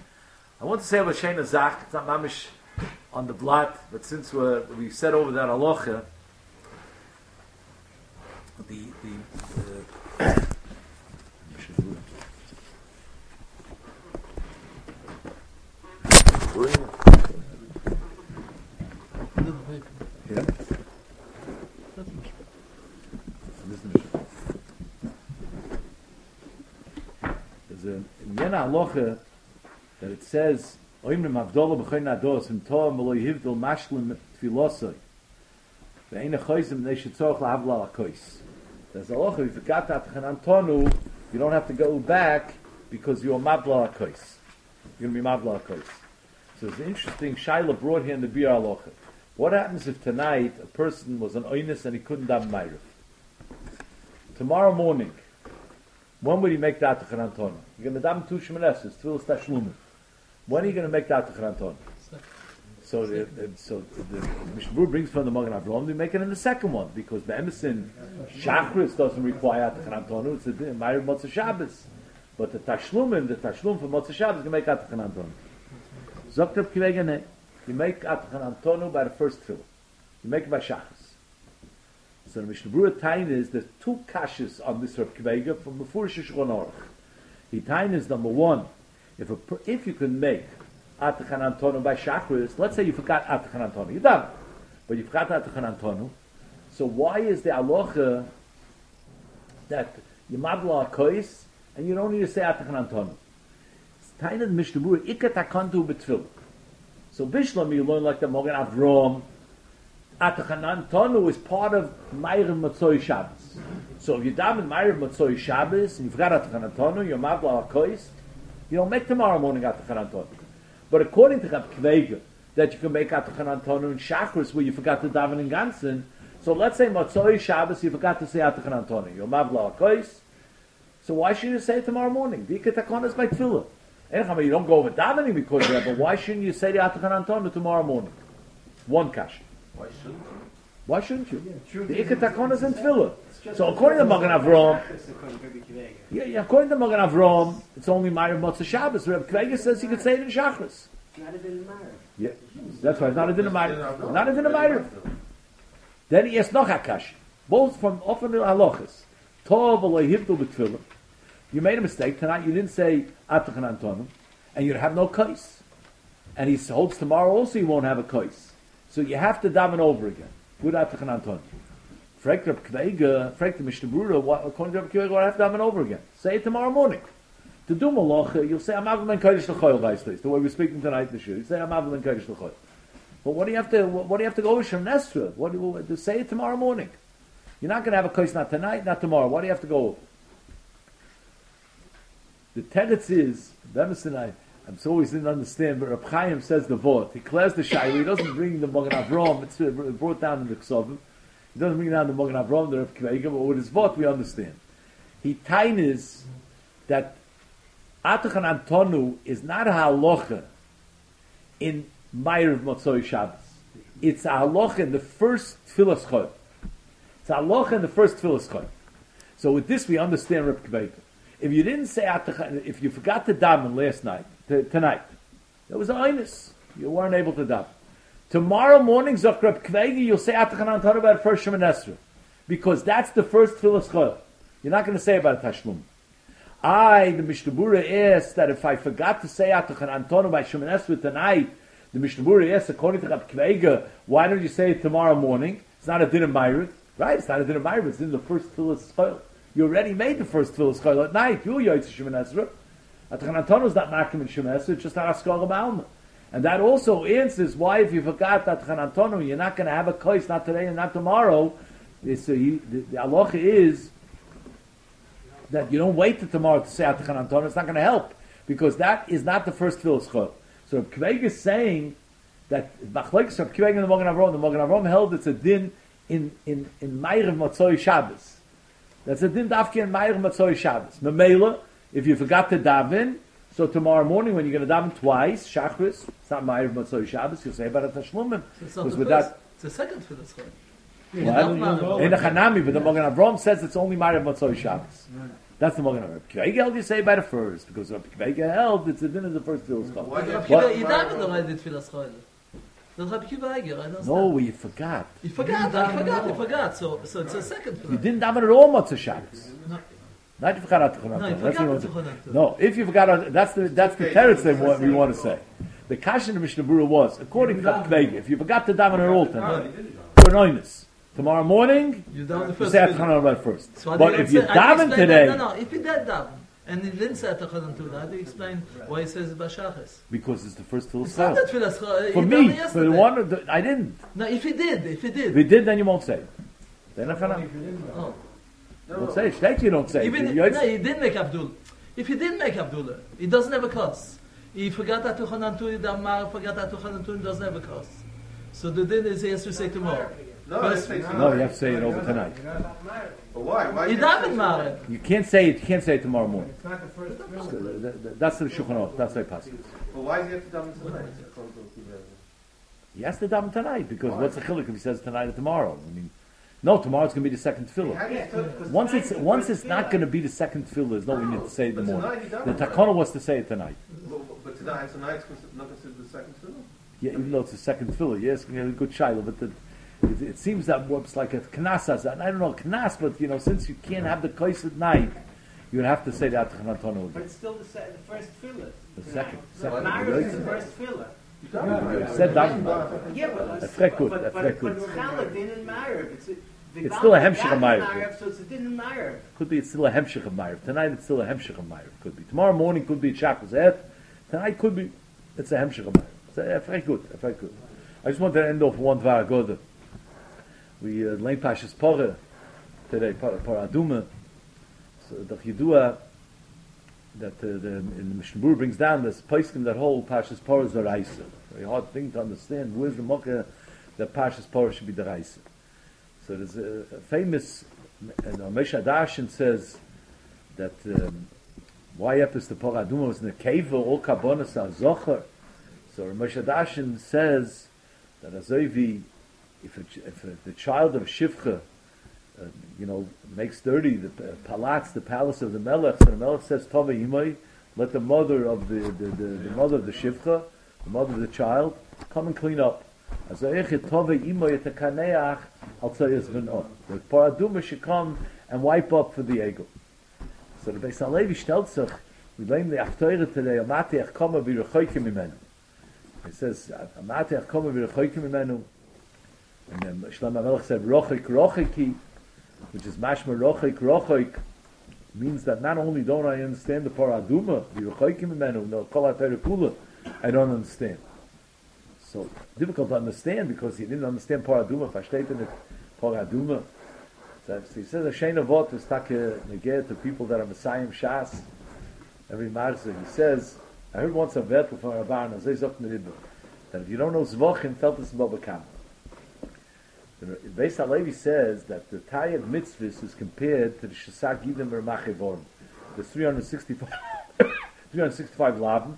I want to say about Shena Zach, it's not mamish on the blot, but since we're, we said over that halacha, the, the, uh, yeah. There's a, in Yena halacha, that it says, Oimrim Avdollah b'choy nados, Im toa m'lo yivdol mashlim tfilosoi, Ve'ena choyzim nei shetzorach la'avla l'kois. There's a locha, if you forgot that Chanantonu, you don't have to go back, because you're mavla l'kois. You're going to be mavla l'kois. So it's an interesting shaila brought here in the Biur Halacha. What happens if tonight a person was an oinus and he couldn't daven Ma'ariv? Tomorrow morning, when would he make that Atachan Antonu? You're going to daven two Shemoneses, Tfilas Tashlumin. When are you going to make that Atachan Antonu? So, the, the, so the, the Mishnah Berurah brings from the Magen Avraham, they make it in the second one because the Emerson Shachris doesn't require Atachan Antonu. It's a Ma'ariv Motzei Shabbos, but the Tashlumin, the Tashlum for Motzei Shabbos, you make Atachan Antonu. Zokt Reb Akiva Eiger, ne. You make Atachan Antonu by the first tefillah. You make it by Shachris. So the Mishnah Berurah Tain is there's two kashas on this Reb Akiva Eiger from before Shulchan Aruch. The Tain is number one. If a, if you can make Atachan Antonu by Shachris, let's say you forgot Atachan Antonu, you're done, but you forgot Atachan Antonu. So why is the alocha that you madla kois and you don't need to say Atachan Antonu? Tain of the Mishnah Berurah ikat akantu betfil. So Bishlam you learn like the Magen Avraham. Atachan Antonu is part of Ma'ariv Motzei Shabbos. So if you daven Ma'ariv Motzei Shabbos and you forgot Atachan Antonu, you're madla kois. You don't make tomorrow morning Atachan Antonu. But according to Reb Akiva Eiger, that you can make Atachan Antonu in Shachris where you forgot to daven in Gansen. So let's say Motzei Shabbos you forgot to say Atachan Antonu. You're madla kois. So why should you say it tomorrow morning? The Ikatakon is by Tefillah. Anyhow, you don't go over davening because of that, but why shouldn't you say the Atachan Antonu tomorrow morning? One kasha. Why shouldn't you? Why shouldn't you? The Ikatakon is in Tefillah. So according to Magen Avraham, yeah, yeah, according to Magen Avraham, it's only Ma'ariv Motzei Shabbos. Reb Akiva Eiger says you could say it in Shachris. Not a din of Ma'ariv. Yeah, that's right. It's not a din of Ma'ariv. Not a din of Ma'ariv. Then he has noch hakash, both from often halachas. Tov alei hivdul b'tefillah. You made a mistake tonight. You didn't say Atachan Antonu, and you have no kais. And he holds tomorrow also you won't have a kais. So you have to daven over again with Atachan Antonu. Frek Reb Akiva Eiger, Frek the Mishnah Berurah, what according to Reb Akiva Eiger, I have to daven over again. Say it tomorrow morning. To do malacha, you'll say Amav ben Kodesh l'choil, guys. Please, the way we're speaking tonight, the shir. You say Amav ben Kodesh l'choil. But what do you have to? What, what do you have to go over Shem Nesra? What do you, say it tomorrow morning? You're not going to have a kais not tonight, not tomorrow. What do you have to go over? The teretz is, Emerson, I, I'm so always didn't understand, but Reb Chaim says the vort. He clears the shayla. He doesn't bring the Magen Avraham. It's brought down in the Ksovim. He doesn't bring down the Magen Avraham, the Reb Akiva Eiger, but with his vort we understand. He tainis that Atachan Antonu is not a halacha in Ma'ariv Motzei Shabbos. It's a halacha in the first Tfilas Chol. It's a halacha in the first Tfilas Chol. So with this we understand Reb Akiva Eiger. If you didn't say Atachan, if you forgot to daven last night, t- tonight, that was a einus. You weren't able to daven. Tomorrow morning, Zok Reb Akiva Eiger, you'll say Atachan Antonu about first Shemoneh Esrei, because that's the first Tfilas Chol. You're not going to say about a Tashlum. I, the Mishnah Berurah asks that if I forgot to say Atachan Antonu by Shemoneh Esrei tonight, the Mishnah Berurah asks, according to Reb Akiva Eiger, why don't you say it tomorrow morning? It's not a din of Ma'ariv, right? It's not a din of Ma'ariv. It's in the first Tfilas Chol. You already made the first Tfilas Chol at night. You Yoytz Shemoneh Esrei. Atachan Antonu is not Makim in Shemoneh Esrei. It's just a Haskalah B'alma. And that also answers why, if you forgot Atachan Antonu, you're not going to have a kais, not today and not tomorrow. It's a, the, the halacha is that you don't wait till tomorrow to say Atachan Antonu. It's not going to help, because that is not the first Tfilas Chol. So Reb Akiva Eiger is saying that Machlokes Reb Akiva Eiger and the Magen Avraham, the Magen Avraham held it's a din in in in Ma'ariv Motzei Shabbos. That's a din dafki in Ma'ariv Motzei Shabbos. Memela, if you forgot to daven, so tomorrow morning when you're going to daven twice, Shachris, it's not Ma'ariv Motzei Shabbos, you'll say about a Tashlumim. Because with that, it's the second Tfilas Chol. well, in the Chanami, but the Magen Avraham says it's only Ma'ariv Motzei Shabbos. That's the Magen Avraham. Reb Akiva Eiger held you say by the first, because Reb Akiva Eiger held it's a din of the first Tfilas Chol. Reb Akiva, you davened already Tfilas Chol. That's Reb Akiva Eiger, I don't No, you forgot. You forgot, I forgot, you forgot. So, so it's a second Tfilas. You didn't daven at all Motzei Shabbos. No. Not if you forgot Atachan Antonu. No, you That's forgot what you Atachan want to- Antonu. No, if you forgot, that's the that's the teretz they want, we want to say. The kasha in the Mishnah Berurah was, according to Reb Akiva Eiger, if you forgot to daven at all tonight, you're an oinus. Tomorrow morning, You davened the you first say Tfilas. Atachan Antonu first. So I But didn't if you say- I didn't daven explain today, that. No, no, if he did daven, and he didn't say Atachan Antonu, I didn't explain why he says Bashachas. because it's the first Tfilas It's not Chol. that Tfilas Chol. For he me, davened for the yesterday. one, of the, I didn't. No, if he did, if he did. If you did, then you won't say it. Then Atachan Oh. Antonu. Don't say it. Shteit you don't say it. Even You- if, no, he did make Abdul. If he did make Abdullah, he doesn't have a cost. He forgot Atachan Antonu, the Amar forgot Atachan Antonu, doesn't have a cost. So the din is he has to say tomorrow. No, First- it's No, you have to say it over tonight. But why? Why He you have to davened say Mara. You can't say it. You can't say it tomorrow morning. It's not the first So film. th- th- th- That's the Shulchan Aruch. That's why possible. But why does he have to daven tonight? According to the Rebbe? He has to daven tonight because Why? what's the chiluk if he says tonight or tomorrow? I mean, no, tomorrow's going to be the second tefillah. How do you tell- Once it's once it's not going to be the second tefillah, there's no need to say it in the But morning. tonight The he davened. takana was to say it tonight. But, but tonight, tonight's considered, not considered the second tefillah. Yeah, even though it's the second tefillah, yes, you know, a good shiloh, but the, it, it seems that what's like a knas, and I don't know knas, but you know, since you can't have the kais at night, you would have to say that takana But it's still the, se- the first filler. the second. The second Mara is the first filler. You davened. I said daven. Yeah, but That's very good, But, that's but, very but good. it's Challah din and Ma'ariv. It's, a- the It's Gal- still a the hemshech Gal of Ma'ariv. Ma'ariv, so it's a din and Ma'ariv. Could be it's still a hemshech of Ma'ariv. Tonight it's still a hemshech of Ma'ariv. Could be tomorrow morning. Could be Shabbos Et. Tonight could be it's a hemshech of Ma'ariv. It's a, very good, a very good. I just want to end off one dvar agoda. We uh, learned Pashas Porah today, Porah Aduma. So the Yidua that uh, the in the Mishnah Berurah brings down this poskim that whole Pashas Porah is the Raisa. Very hard thing to understand. Where's the mocha that Pashas Porah should be the Raisa? So there's a, a famous, and Moshe Darshan says that um, why Epis the Porah Aduma was in the cave all Karbonos are Zocher. So Moshe Darshan says that Azovi, if, a, if a, the child of Shivcha, uh, you know, makes dirty the uh, palats, the palace of the Melech, so the Melech says, Tova Imai, let the mother of the, the, the, the mother of the Shivcha, the mother of the child, come and clean up. Azoiche Tova Imai et HaKaneach, I'll tell you, the Paraduma should come and wipe up for the ego. So the Beis HaLevi stellt sich, we blame the Afteire today, Amati Echkoma V'Rechoykim Imenu. It says, Amati Echkoma V'Rechoykim Imenu. And then Shlomo HaMelech said, Rochik Rochiki, which is Mashma Rochik Rochik, means that not only don't I understand the Paraduma, V'Rechoykim Imenu, no Kol HaTeire Kula, I don't understand. So difficult to understand because he didn't understand Paraduma, versteht in it Paraduma. So he says a Shein Avot is take negeh to people that are Messiah Shas. Every Marza, he says, I heard once a vet from Rabban, as he's up in the Rebbe, that if you don't know Zvachim, felt this Baba Kam. Beis HaLevi says that the Tayag Mitzvahs is compared to the Shesak Gidim Ramach Evorim. There's three hundred sixty-five, three hundred sixty-five Laban,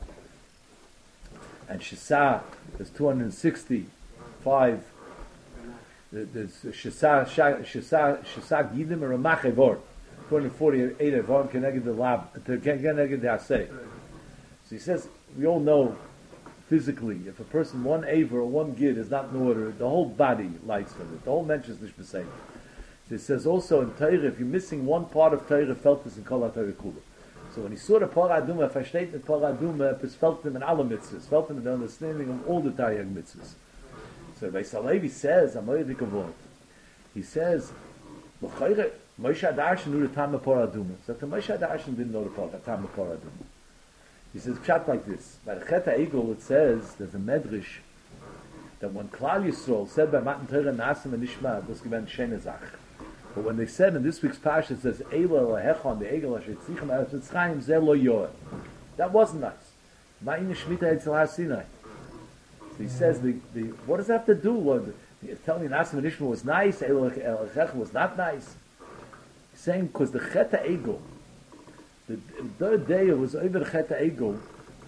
and Shesa is two hundred sixty-five. There's Shesa Shesa Shesa Gidim Ramach Evor, two hundred forty-eight Evorim connected the Lab, connected the Asay. So he says we all know physically if a person one Aver or one Gid is not in order, the whole body lights from it. The whole mention is Nishbasei. So he says also in Torah, if you're missing one part of Torah, felt this in Kol HaTorah Kula. So when he saw the Parah Aduma, versteht the Parah Aduma, es felt him in alle mitzvahs, felt him in the understanding of all the Taryag mitzvahs. So Beis HaLevi says, Amoyedik Avot, he says, Moshe Darshan knew the time of Parah Aduma. So the Moshe Darshan didn't know the time of Parah Aduma. He says, pshat like this. By the Chet HaEgel it says, there's a medrash, that when Klal Yisrael said by Matan Torah Nasim and Nishma, das gewinnt Shenezach. But when they said in this week's parsha, it says, Eila Elahechon, the Egel Asher Tzichem Eretz Mitzrayim, Zeh Lo Yoeh. That wasn't nice. Ma'in Shemitah Etzel Har Sinai. So he says, the, the, what does that have to do? What, telling me Nasim and Nishma was nice, Eila Elahechon was not nice. He's saying, because the Chet HaEgel, the third day it was over the Chet HaEgel,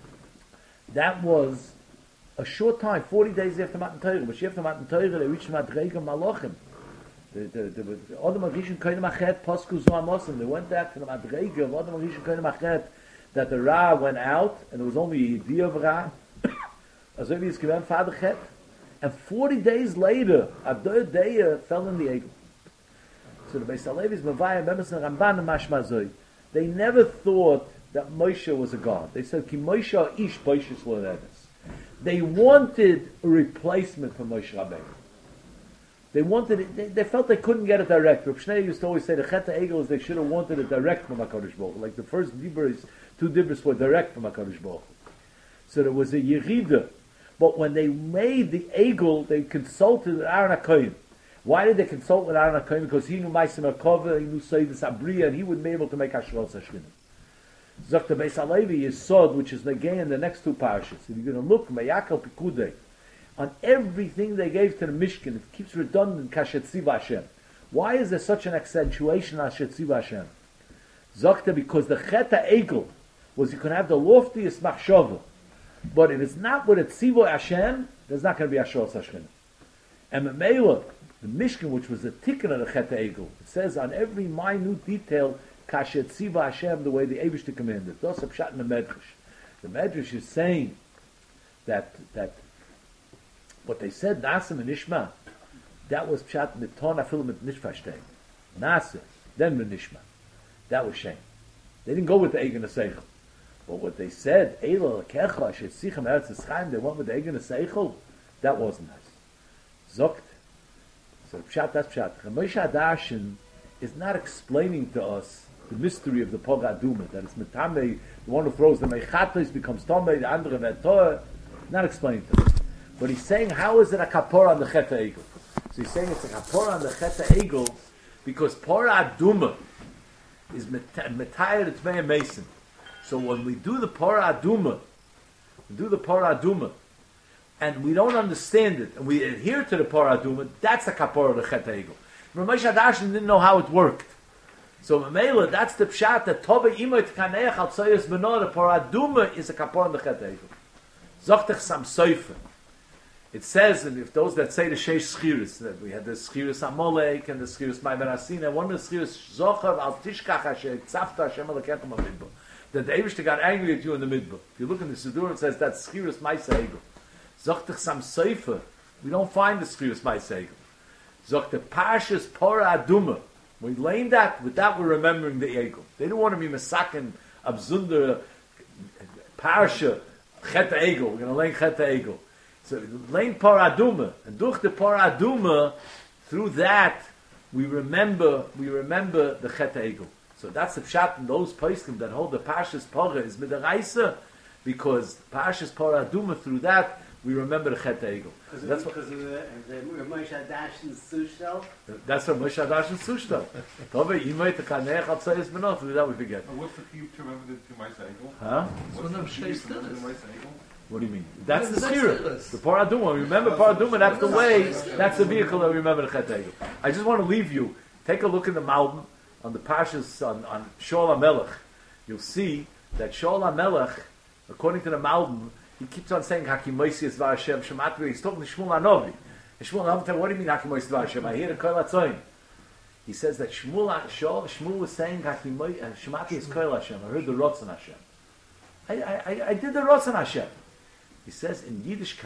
that was a short time, forty days after Matan Torah. But after Matan Torah, they reached Madrega Malachim. The the the Adam Rishon Kohen Machet Pasku Zoamosim. They went back to the Madrega of Adam Rishon Kohen Machet that the Ra went out and there was only a idea of Ra. As if he's given Father Chet, and forty days later, a third day uh, fell in the Egel. So the Beis HaLevi's Mavaya Bemes and Ramban and Mashmazoi. They never thought that Moshe was a god. They said, Ki Moshe ish boishis lo neves. They wanted a replacement for Moshe Rabbeinu. They wanted it, they, they felt they couldn't get it direct. Rav Shnei used to always say the Chet HaEgel is they should have wanted it direct from HaKadosh Baruch Hu. Like the first dibros, two dibros were direct from HaKadosh Baruch Hu. So there was a Yerida. But when they made the Egel, they consulted with Aaron HaKohen. Why did they consult with Aaron HaKohen? Because he knew Ma'aseh Merkava, he knew Seydus Abriya, and he would be able to make Hashros Hashkinim. Zok the Beis HaLevi is Sod, which is Negei in the next two parashas. If you're going to look, Meyakel Pikudei, on everything they gave to the Mishkan. It keeps redundant, Kashetziva Hashem. Why is there such an accentuation on Kashetziva Hashem? Zokta, because the Cheta Egel was you can have the loftiest machshava, but if it's not with a Tzivo Hashem, there's not going to be Ashos Hashem. And Memela, the Mishkan, which was the tikkun of the Cheta Egel, it says on every minute detail, Kashetziva Hashem, the way the Eibishter commanded. Those are pshat in the Medrash. The Medrash is saying that that what they said, Nasim and Nishma, that was pshat miton afil mit nishfashtei. Nasim, then Nishma. That was shame. They didn't go with the Egen Seichel. But what they said, Eila Lekecha, Shetzichem Eretz Yisrael, they went with the Egen Seichel, that wasn't nice. Zokt. So pshat, that's pshat. Moshe Adashin is not explaining to us the mystery of the Poga Aduma, that it's Metame, the one who throws the Mechatos becomes Tomei, the andere Vetor, not explaining to us. But he's saying, how is it a kapor on the Cheta Egel? So he's saying it's a kapor on the Cheta Egel because Pora Aduma is Metayr T'mei Mason. So when we do the Pora Aduma, we do the Pora Aduma, and we don't understand it, and we adhere to the Pora Aduma, that's the kapor of the Cheta Egel. Ramesh Adashin didn't know how it worked. So Mamela, that's the pshat that Tova Imoy Tkaneach Al Tzoyos Beno, the Pora Aduma is a kapor on the Cheta Egel. Zochtech Sam Soifer. It says, and if those that say the Sheish Schiris, that we had the Schiris Amolek and the Schiris Maimer Asina, one of the Schiris Zochav Al Tishkach Hashem Tzafta Hashem Alekechem HaMidbar, that the Eibishter got angry at you in the Midbar. If you look in the Siddur, it says that's Schiris Maisa Egel. Zochtech Sam Soifer, we don't find the Schiris Maisa Egel. Zochtech Parshas Pora Aduma, we lame that, with that we're remembering the Egel. They don't want to be Masakin, Abzunder, Parsha, Cheta Egel, we're going to lay Cheta Egel. So lane Paraduma, and durch the Paraduma, through that we remember we remember the Cheta Egel. So that's the pshat in those poskim that hold the Parshas Parah is midaraisa, because Parshas Paraduma, through that we remember the Cheta Egel. Because That's of the Moshe Adashin's Sushtel. That's what Moshe Adashin's Sushtel. Tove Imay Tekanech Al Tzayis Benot. Through that we forget. And what's the key to remember the Maisa Egel? Huh? What's one the of key Sheish to remember the Tilis. Maisa Egel? What do you mean? That's the That's spirit. Tilis. The Paraduma. Remember Paraduma, that's the way, that's the vehicle that we remember the Cheta Egel. I just want to leave you, take a look in the Malbim, on the Parshas, on, on Shaul HaMelech. You'll see that Shaul HaMelech, according to the Malbim, he keeps on saying Hakim Moisi Yisva Hashem Shematri. He's talking to Shmuel Hanovi. And Shmuel Hanovi, what do you mean Hakim Moisi Yisva Hashem? I hear the Koil HaTzoyin. He says that Shmuel, Shmuel, Shmuel was saying Hakim Moisi Shematri is Koil Hashem. I heard the Rotzen Hashem. I, I, I did the Rotzen Hashem. He says in Yiddishkeit,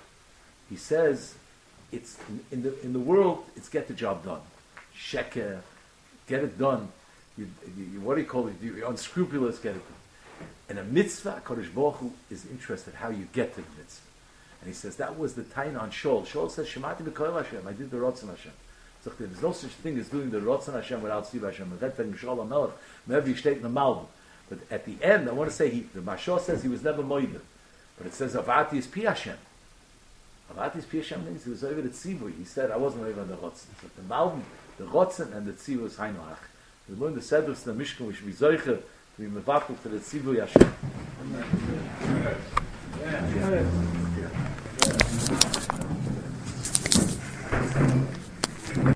he says it's in, in the in the world it's get the job done. Sheker, get it done. You, you, what do you call it? You're unscrupulous, get it done. And a mitzvah, Kodesh Baruch Hu is interested how you get to the mitzvah. And he says that was the tain on Shaul. Shaul says, Shemati b'koil Hashem, I did the Rotzen Hashem. So there's no such thing as doing the Rotzen Hashem without Siv Hashem. Red Feng Shaul HaMelech, maybe state in the Malbim. But at the end, I want to say, he, the Mashal says he was never moider. But it says, Avati is Pi Hashem. Avati is Pi Hashem means he was over the Tzivui. He said, I wasn't over the Rotzen. So the Malbim, the Rotzen and the Tzivui is Hainoach. We learn the Sedus in the Mishkan, we should be Zoicher, to be Mevatel to the Tzivui Hashem. Yeah.